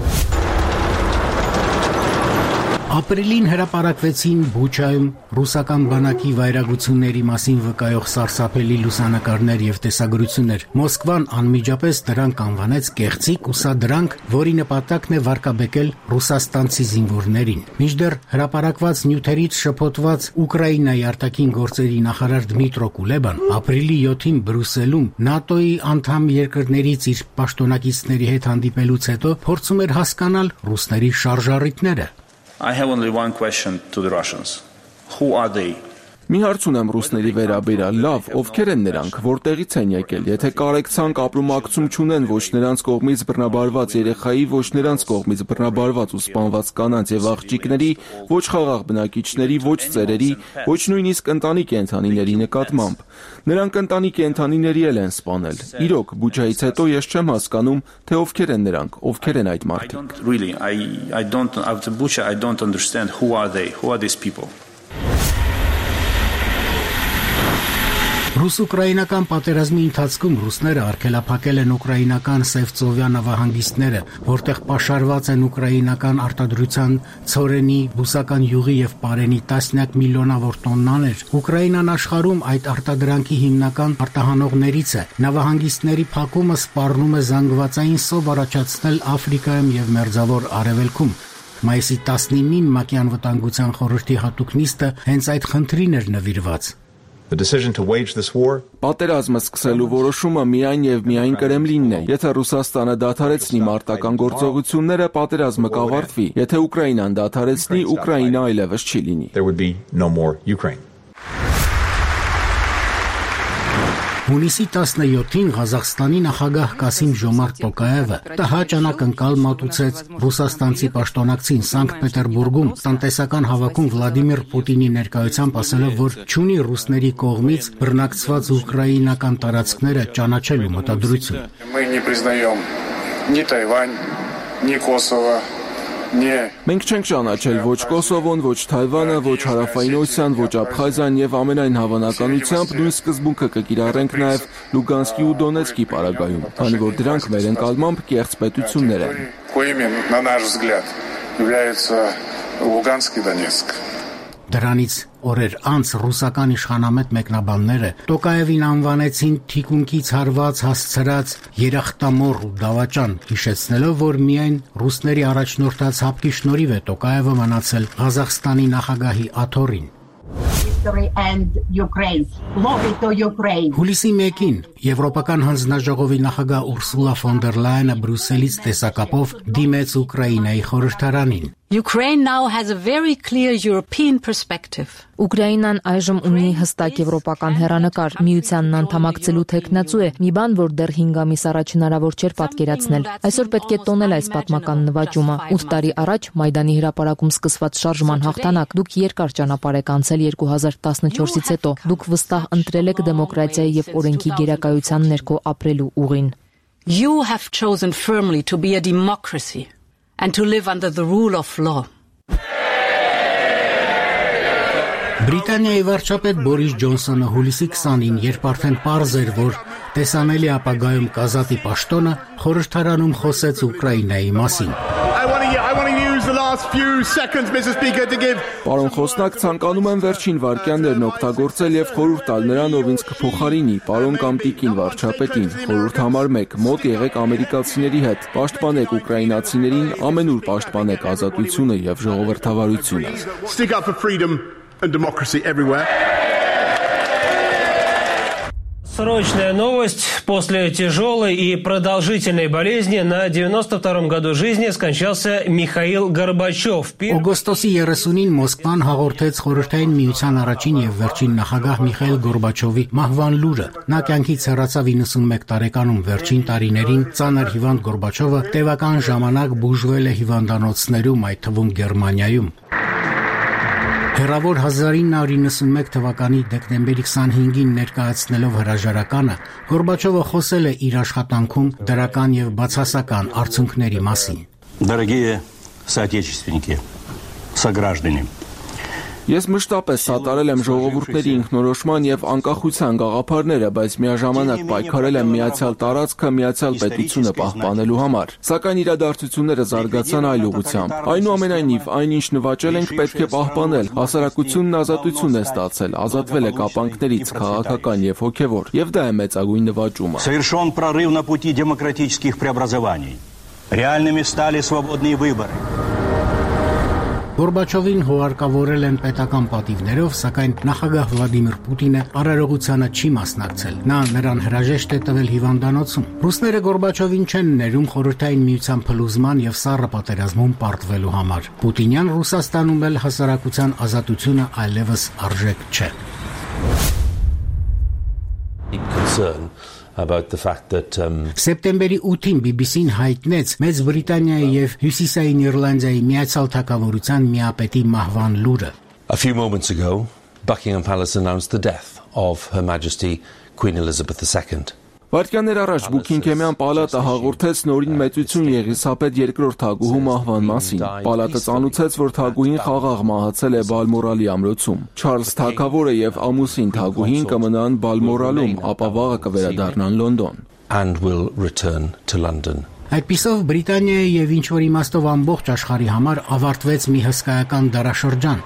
Ապրիլին հրապարակվեցին Բուչայում ռուսական բանակի վայրագությունների մասին վկայող սարսափելի լուսանկարներ եւ տեսագրություններ։ Մոսկվան անմիջապես դրանք անվանեց կեղծիք ու սադրանք, որի նպատակն է վարկաբեկել ռուսաստանցի զինվորներին։ Մինչդեռ հրապարակված նյութերից շփոթված Ուկրաինայի արտաքին գործերի նախարար Դմիտրո Կուլեբան ապրիլի 7-ին Բրյուսելում ՆԱՏՕ-ի անդամ երկրներից իր պաշտոնակիցների հետ հանդիպելուց հետո փորձում էր հասկանալ ռուսների շարժառիթները։ I have only one question to the Russians. Who are they? Մի հարց ունեմ ռուսների վերաբերյալ, լավ, ովքեր են նրանք, որտեղից են եկել, եթե կարեկցանք ապրումակցում չունեն ոչ նրանց կողմից բռնաբարված երեխայի, ոչ նրանց կողմից բռնաբարված ու սպանված կանանց եւ աղջիկների, ոչ խաղաղ բնակիչների, ոչ ծերերի, ոչ նույնիսկ ընտանի կենդանիների նկատմամբ։ Նրանք ընտանի կենդանիների էլ են սպանել։ Իրոք, Բուչայից հետո ես չեմ հասկանում, թե ովքեր են նրանք, ովքեր են այդ մարդիկ։ Really, I don't after Bucha I don't understand who are they? Who are these people? Ռուս-ուկրաինական պատերազմի ընթացքում ռուսները արգելափակել են ուկրաինական Սևծովյա նավահանգիստները, որտեղ պաշարված են ուկրաինական արտադրության ցորենի, բուսական յուղի եւ պարենի տասնյակ միլիոնավոր տոննաներ։ Ուկրաինան աշխարհում այդ արտադրանքի հիմնական արտահանողներից է։ Նավահանգիստների փակումը սպառնում է զանգվածային սով առաջացնել Աֆրիկայում եւ Մերձավոր Արևելքում։ Մայիսի 19-ին ՄԱԿ-ի անվտանգության խորհրդի հատուկ նիստը հենց այդ խնդրին էր նվիրված։ Պատերազմը սկսելու որոշումը միայն եւ միայն Կրեմլինն է։ Եթե Ռուսաստանը դադարեցնի մարտական գործողությունները, պատերազմը կավարտվի։ Եթե Ուկրաինան դադարեցնի, Ուկրաինա այլևս չի լինի։ Հունիսի 17-ին Ղազախստանի նախագահ Կասիմ-Ժոմարտ Տոկաևը ՏՀ անակնկալ մատուցեց ռուսաստանցի պաշտոնակցին Սանկտ Պետերբուրգում տնտեսական հավաքում Վլադիմիր Պուտինի ներկայությամբ ասելով, որ չունի ռուսների կողմից բռնակցված ուկրաինական տարածքները ճանաչելու մտադրություն։ Մենք չենք ճանաչել ոչ Կոսովոն, ոչ Թայվանը, ոչ Հարավային Օսիան, ոչ Աբխազիան եւ ամենայն հավանականությամբ նույն սկզբունքը կկիրառենք նաեւ Լուգանսկի ու Դոնեցկի պարագայում, քանի որ դրանք մեր ընկալմամբ կեղծ պետություններ են։ Դրանից օրեր անց ռուսական իշխանամետ մեկնաբանները Տոկաևին անվանեցին թիկունքից հարված հասցրած երախտամոռ ու դավաճան, հիշեցնելով, որ միայն ռուսների առաջնորդած հապկի շնորհիվ է Տոկաևը մնացել Ղազախստանի նախագահի աթոռին։ Հուլիսի 1-ին Եվրոպական հանձնաժողովի նախագահ Ուրսուլա ֆոն դեր Լայենը Բրյուսելից տեսակապով դիմեց Ուկրաինայի խորհրդարանին։ Ukraine now has a very clear European perspective. Ուկրաինան այժմ ունի հստակ եվրոպական հեռանկար, միությանն անդամակցելու թեկնածու է, մի բան, որ դեռ 5 ամիս առաջ հնարավոր չէր պատկերացնել։ Այսօր պետք է տոնել այս պատմական նվաճումը։ 8 տարի առաջ Մայդանի հրապարակում սկսված շարժման հաղթանակ, դուք երկար ճանապարհ եք անցել 2014-ից հետո։ Դուք վստահ ընտրել եք դեմոկրատիայի եւ օրենքի գերակայության ներքո ապրելու ուղին։ You have chosen firmly to be a democracy and to live under the rule of law. Բրիտանիայի վարչապետ Բորիս Ջոնսոնը հուլիսի 20-ին, երբ արդեն պարզ էր, որ տեսանելի ապագայում կազատի պաշտոնը, խորհրդարանում խոսեց Ուկրաինայի մասին։ Պարոն Խոսնակ, ցանկանում եմ վերջին վայրկյաններն օգտագործել եւ խորհուրդ տալ նրան, ով ինձ կփոխարինի, պարոն կամ տիկին վարչապետին։ Խորհուրդ համար 1. Մոտ եղեք ամերիկացիների հետ, պաշտպանեք ուկրաինացիներին, ամենուր պաշտպանեք ազատությունը եւ ժողովրդավարությունը։ Stick up for freedom and democracy everywhere. Срочная новость. После тяжелой и продолжительной болезни на 92-м году жизни скончался Михаил Горбачев. Օգոստոսի 30-ին Մոսկվան հաղորդեց խորհրդային միության առաջին եւ վերջին նախագահ Միխայիլ Գորբաչովի մահվան լուրը։ Նա կյանքից հեռացավ 91 տարեկանում։ Վերջին տարիներին ծանր հիվանդ Գորբաչովը տևական ժամանակ բուժվել է հիվանդանոցներում, այդ թվում Գերմանիայում։ Հեռավոր 1991 թվականի դեկտեմբերի 25-ին ներկայացնելով հրաժարականը, Գորբաչովը խոսել է իր աշխատանքում դրական եւ բացասական արդյունքների մասին։ Дорогие соотечественники, сограждане. Ես մշտապես սատարել եմ ժողովուրդների ինքնորոշման եւ անկախության գաղափարները, բայց միաժամանակ պայքարել եմ միացյալ տարածքը, միացյալ պետությունը պահպանելու համար։ Սակայն իրադարձությունները զարգացան այլ ուղղությամբ։ Այնուամենայնիվ, այնինչ նվաճել ենք, պետք է պահպանել։ Հասարակությունն ազատություն է ստացել, ազատվել է կապանքներից քաղաքական եւ հոգեվոր, եւ դա է մեծագույն նվաճումը։ Совершен прорыв на пути демократических преобразований. Реальными стали свободные выборы. Գորբաչովին հուարկավորել են պետական պատիվներով, սակայն նախագահ Վլադիմիր Պուտինը արարողությանը չի մասնակցել։ Նա նրան հրաժեշտ է տվել հիվանդանոցում։ Ռուսները Գորբաչովին չեն ներում խորհրդային միության փլուզման եւ սառը պատերազմում պարտվելու համար։ Պուտինյան Ռուսաստանում էլ հասարակության ազատությունը այլևս արժեք չէ։ About the fact that Սեպտեմբերի 8-ին BBC-ն հայտնեց Մեծ Բրիտանիայի եւ Հյուսիսային Իռլանդիայի միացյալ թագավորության միապետի մահվան լուրը։ A few moments ago, Buckingham Palace announced the death of Her Majesty Queen Elizabeth II. Վայրկյաններ առաջ Բուքինգհեմյան պալատը հաղորդեց նորին մեծություն Եղիսաբեթ II թագուհու մահվան մասին։ Պալատը ցանուցեց, որ թագուհին խաղաղ մահացել է Բալմորալի ամրոցում։ Չարլզ թագավորը եւ ամուսին թագուհին կմնան Բալմորալում, ապա վաղը կվերադառնան Լոնդոն and will return to London. Այդպիսով Բրիտանիայի եւ ինչ-որ իմաստով ամբողջ աշխարհի համար ավարտվեց մի հսկայական դարաշրջան։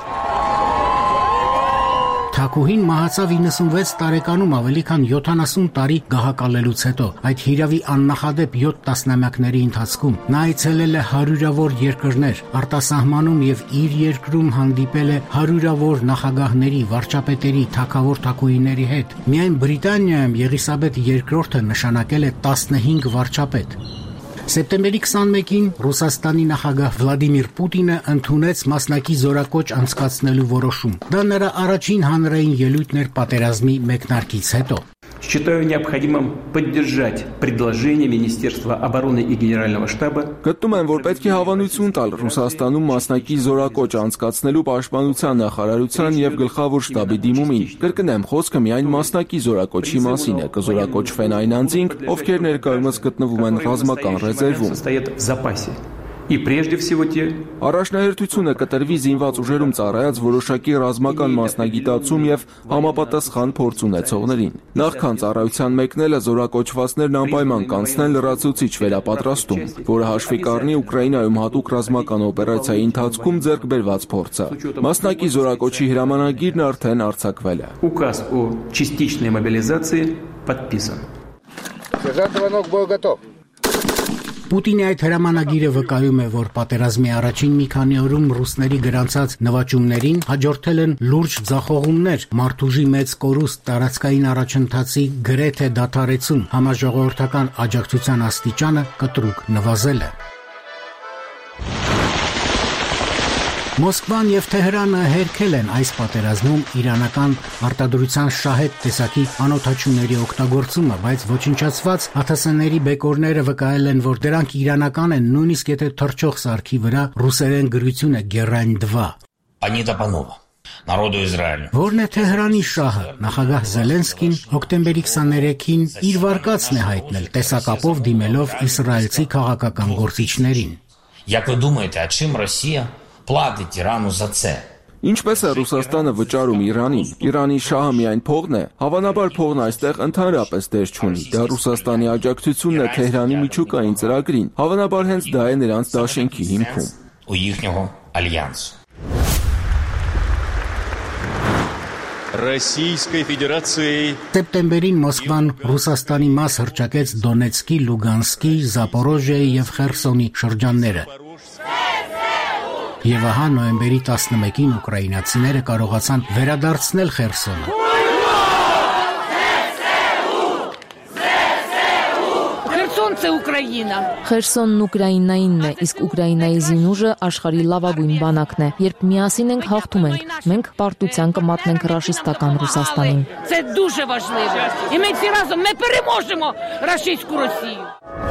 Թագուհին մահացավ 96 տարեկանում, ավելի քան 70 տարի գահակալելուց հետո։ Այդ հիրավի աննախադեպ 7 տասնամյակների ընթացքում նա այցելել է հարյուրավոր երկրներ, արտասահմանում եւ իր երկրում հանդիպել է հարյուրավոր նախագահների, վարչապետերի, թագավոր-թագուհիների հետ։ Միայն Բրիտանիայում Եղիսաբեթ II-ը նշանակել է 15 վարչապետ։ Սեպտեմբերի 21-ին Ռուսաստանի նախագահ Վլադիմիր Պուտինը ընդունեց մասնակի զորակոչ անցկացնելու որոշում։ Դա նրա առաջին հանրային ելույթն էր պատերազմի մեկնարկից հետո։ Считаю необходимым поддержать предложение Министерства обороны и Генерального штаба. Գտնում եմ, որ պետք է հավանություն տալ Ռուսաստանում մասնակի զորակոչ անցկացնելու պաշտպանության նախարարության եւ գլխավոր շտաբի դիմումին։ Կրկնեմ, խոսքը միայն մասնակի զորակոչի մասին է, կզորակոչվեն այն անձինք, ովքեր ներկայումս գտնվում են ռազմական ռեզերվում։ И прежде всего те Առաջնահերթությունը կտրվի զինված ուժերում ծառայած որոշակի ռազմական մասնագիտացում եւ համապատասխան փորձ ունեցողներին։ Նախքան ծառայության մեկնելը զորակոչվածներն անպայման կանցնեն լրացուցիչ վերապատրաստում, որը հաշվի կառնի Ուկրաինայում հատուկ ռազմական օպերացիայի ընթացքում ձեռք բերված փորձը։ Մասնակի զորակոչի հրամանագիրն արդեն արձակվել է։ Указ о частичной мобилизации подписан. Сержант Иванов, бой готов. Պուտինի այդ հրամանագիրը վկայում է, որ պատերազմի առաջին մի քանի օրում ռուսների գրանցած նվաճումներին հաջորդել են լուրջ ձախողումներ, մարդուժի մեծ կորուստ, տարածքային առաջընթացի գրեթե դադարեցում, համաժողովրդական աջակցության աստիճանը կտրուկ նվազել է։ Մոսկվան եւ Թեհրանը հերքել են այս պատերազմում իրանական արտադրության շահետ տեսակի անօթաչուների օգտագործումը, բայց ոչնչացված ՀԹՍ-ների բեկորները վկայել են, որ դրանք իրանական են, նույնիսկ եթե թռչող սարքի վրա ռուսերեն գրություն է Գերань 2։ Անիտա Պանովա, народу Израиля։ Որն է Թեհրանի շահը, նախագահ Զելենսկին հոկտեմբերի 23-ին իր վարկածն է հայտնել, տեսակապով դիմելով իսրայելցի քաղաքական գործիչներին։ Як вы думаете, о чем Россия платит Ирану за це? Ինչպես է Ռուսաստանը վճարում Իրանին։ Իրանի շահը միայն փողն է։ Հավանաբար փողն այստեղ ընդհանրապես դեր չունի։ Դա Ռուսաստանի աջակցությունն է Թեհրանի միջուկային ծրագրին։ Հավանաբար հենց դա է նրանց դաշինքի հիմքում։ У їхнього альянсу. Российской Федерацией Սեպտեմբերին Մոսկվան Ռուսաստանի մաս հռչակեց Դոնեցկի, Լուգանսկի, Զապորոժիայի եւ Խերսոնի շրջանները։ Եվ ահա նոյեմբերի 11-ին ուկրաինացիները կարողացան վերադարձնել Խերսոնը։ Խերսոնն Ուկրաինայինն է, իսկ Ուկրաինայի զինուժը աշխարհի լավագույն բանակն է։ Երբ միասին ենք, հաղթում ենք, մենք պարտության կմատնենք ռաշիստական Ռուսաստանին։ Це дуже важливо. І ми всі разом ми переможемо рашистську Росію.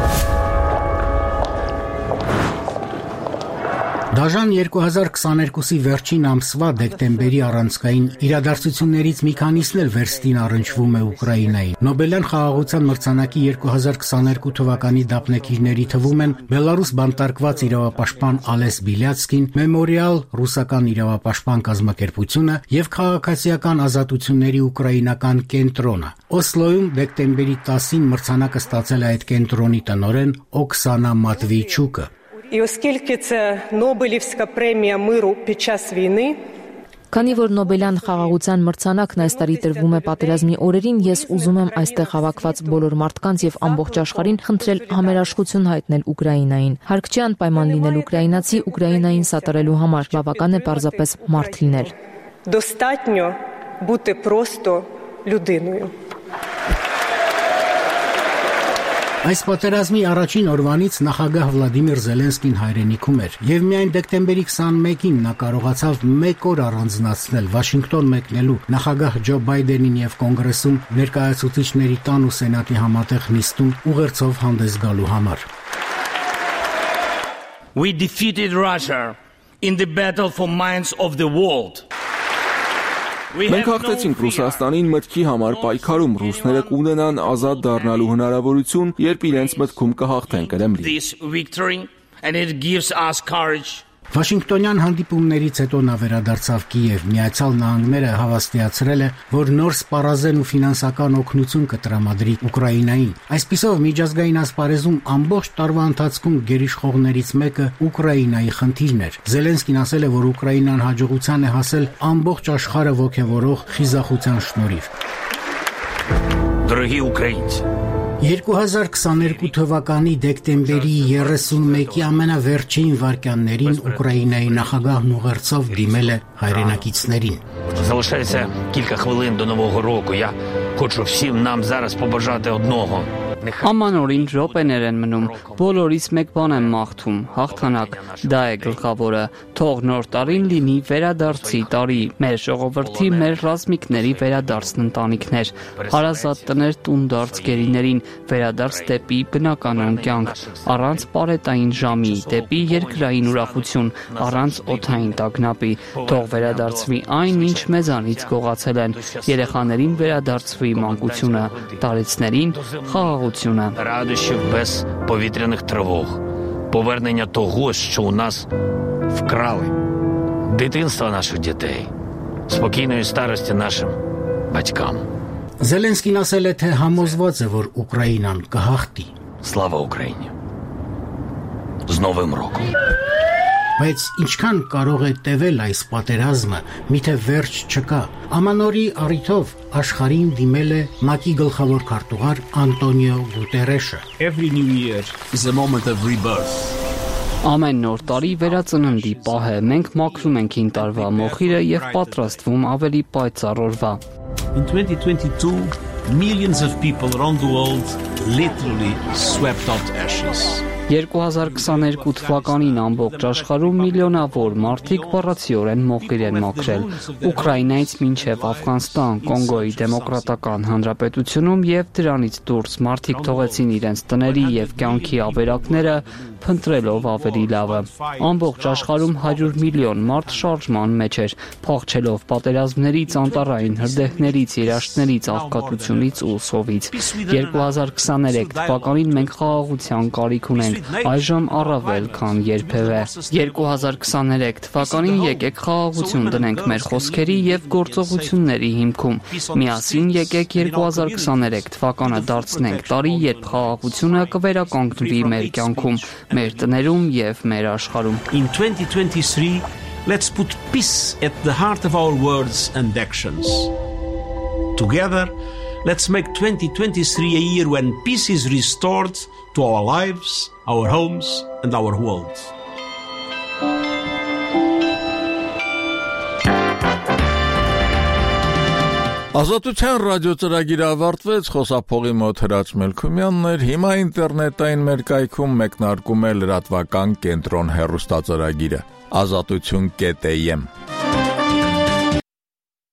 Դաժան 2022-ի վերջին ամսվա դեկտեմբերի առանցքային իրադարձություններից մի քանիսն էլ վերստին առնչվում է Ուկրաինային։ Նոբելյան խաղաղության մրցանակի 2022 թվականի դափնեկիրների թվում են Բելարուս բանտարկված իրավապաշտպան Ալես Բիլյացկին, Մեմորիալ ռուսական իրավապաշտպան կազմակերպությունը եւ քաղաքացիական ազատությունների ուկրաինական կենտրոնը։ Օսլոյում դեկտեմբերի 10-ին մրցանակը ստացել է այդ կենտրոնի տնօրեն Օքսանա Մատվійчуկը։ І оскільки це Нобелівська премія миру під час війни, Քանի որ Նոբելյան խաղաղության մրցանակն այս տարի տրվում է պատերազմի օրերին, ես ուզում եմ այստեղ հավաքված բոլոր մարդկանց եւ ամբողջ աշխարհին խնդրել համերաշխություն հայտնել Ուկրաինային։ Հարկ չի անպայման լինել ուկրաինացի Ուկրաինային սատարելու համար, բավական է պարզապես մարդ լինել։ Достатньо бути просто людиною. Այս պատերազմի առաջին օրվանից նախագահ Վլադիմիր Զելենսկին հայրենիքում էր եւ միայն դեկտեմբերի 21-ին նա կարողացավ մեկ օր առանձնացնել Վաշինգտոն մեկնելու նախագահ Ջո Բայդենին եւ կոնգրեսում ներկայացուցիչների տան ու սենատի համատեղ նիստում ուղերձով հանդես գալու համար։ We defeated Russia in the battle for minds of the world. Մենք հաղթեցինք Ռուսաստանին մտքի համար պայքարում, ռուսները կունենան ազատ դառնալու հնարավորություն, երբ իրենց մտքում կհաղթեն Կրեմլին։ This victory and it gives us courage. Վաշինգտոնյան հանդիպումներից հետո նա վերադարձավ Կիև։ Միացյալ Նահանգները հավաստիացրել է, որ նոր սպառազեն ու ֆինանսական օգնություն կտրամադրի Ուկրաինային։ Այսպիսով միջազգային ասպարեզում ամբողջ տարվա ընթացքում գերիշխողներից մեկը Ուկրաինայի խնդիրն էր։ Զելենսկին ասել է, որ Ուկրաինան հաջողության է հասել ամբողջ աշխարհը ողջևորող խիզախության շնորհիվ։ Дорогие украинцы, 2022 թվականի դեկտեմբերի 31-ի ամենավերջին վայրկյաններին Ուկրաինայի նախագահն ուղերձով դիմել է հայրենակիցներին։ Залишається кілька хвилин до Нового року. Я хочу всім нам зараз побажати одного. Ամանորին րոպեներ են մնում, բոլորից մեկ բան եմ մաղթում, հաղթանակ, դա է գլխավորը, թող նոր տարին լինի վերադարձի տարի, մեր ժողովրդի, մեր ռազմիկների վերադարձն ընտանիքներ, հարազատ տներ տունդարձ գերիներին, վերադարձ դեպի բնականon կյանք, առանց պարետային ժամի, դեպի երկրային ուրախություն, առանց օդային տագնապի, թող վերադարձվի այն, ինչ մեզանից գողացել են, երեխաներին վերադարձվի մանկությունը, տարեցներին խաղաղություն. Радощів без повітряних тривог, повернення того, що у нас вкрали, дитинства наших дітей, спокійної старості нашим батькам. Զելենսկին ասել է, թե համոզված է, որ Ուկրաինան կհաղթի։ Слава Україні! З Новим роком! Բայց ինչքան կարող է տևել այս պատերազմը, միթե վերջ չկա։ Ամանորի առիթով աշխարհին դիմել է ՄԱԿ-ի գլխավոր քարտուղար Անտոնիո Գուտերեշը։ Every new year is a moment of rebirth. Ամեն նոր տարի վերածննդի պահ է։ Մենք մաքրում ենք հին տարվա մոխիրը եւ պատրաստվում ավելի պայծառ օրվա։ In 2022, millions of people around the world literally swept out ashes. 2022 թվականին ամբողջ աշխարհում միլիոնավոր մարդիկ բառացիորեն մոխիր են մաքրել։ Ուկրաինայից մինչև Աֆղանստան, Կոնգոյի Դեմոկրատական Հանրապետությունում եւ դրանից դուրս մարդիկ թողեցին իրենց տների եւ կյանքի ավերակները, փնտրելով ավելի լավը։ Ամբողջ աշխարհում 100 միլիոն մարդ շարժման մեջ էր, փախչելով պատերազմներից, անտառային հրդեհներից, երաշտներից, աղքատությունից ու սովից։ 2023 թվականին մենք խաղաղության կարիք ունենք, այժմ առավել քան երբևէ։ 2023 թվականին եկեք խաղաղություն դնենք մեր խոսքերի եւ գործողությունների հիմքում։ Միասին եկեք 2023 թվականը դարձնենք տարի, երբ խաղաղությունը կվերականգնվի մեր կյանքում, մեր տներում եւ մեր աշխարհում։ In 2023, let's put peace at the heart of our words and actions. Together, let's make 2023 a year when peace is restored to our lives, our homes and our world. Ազատության ռադիո ծրագիրը ավարտվեց, խոսափողի մոտ Հրաչ Մելքումյանն էր, հիմա ինտերնետային մեր կայքում մեկնարկում է լրատվական կենտրոն հեռուստածրագիրը, azatutun.am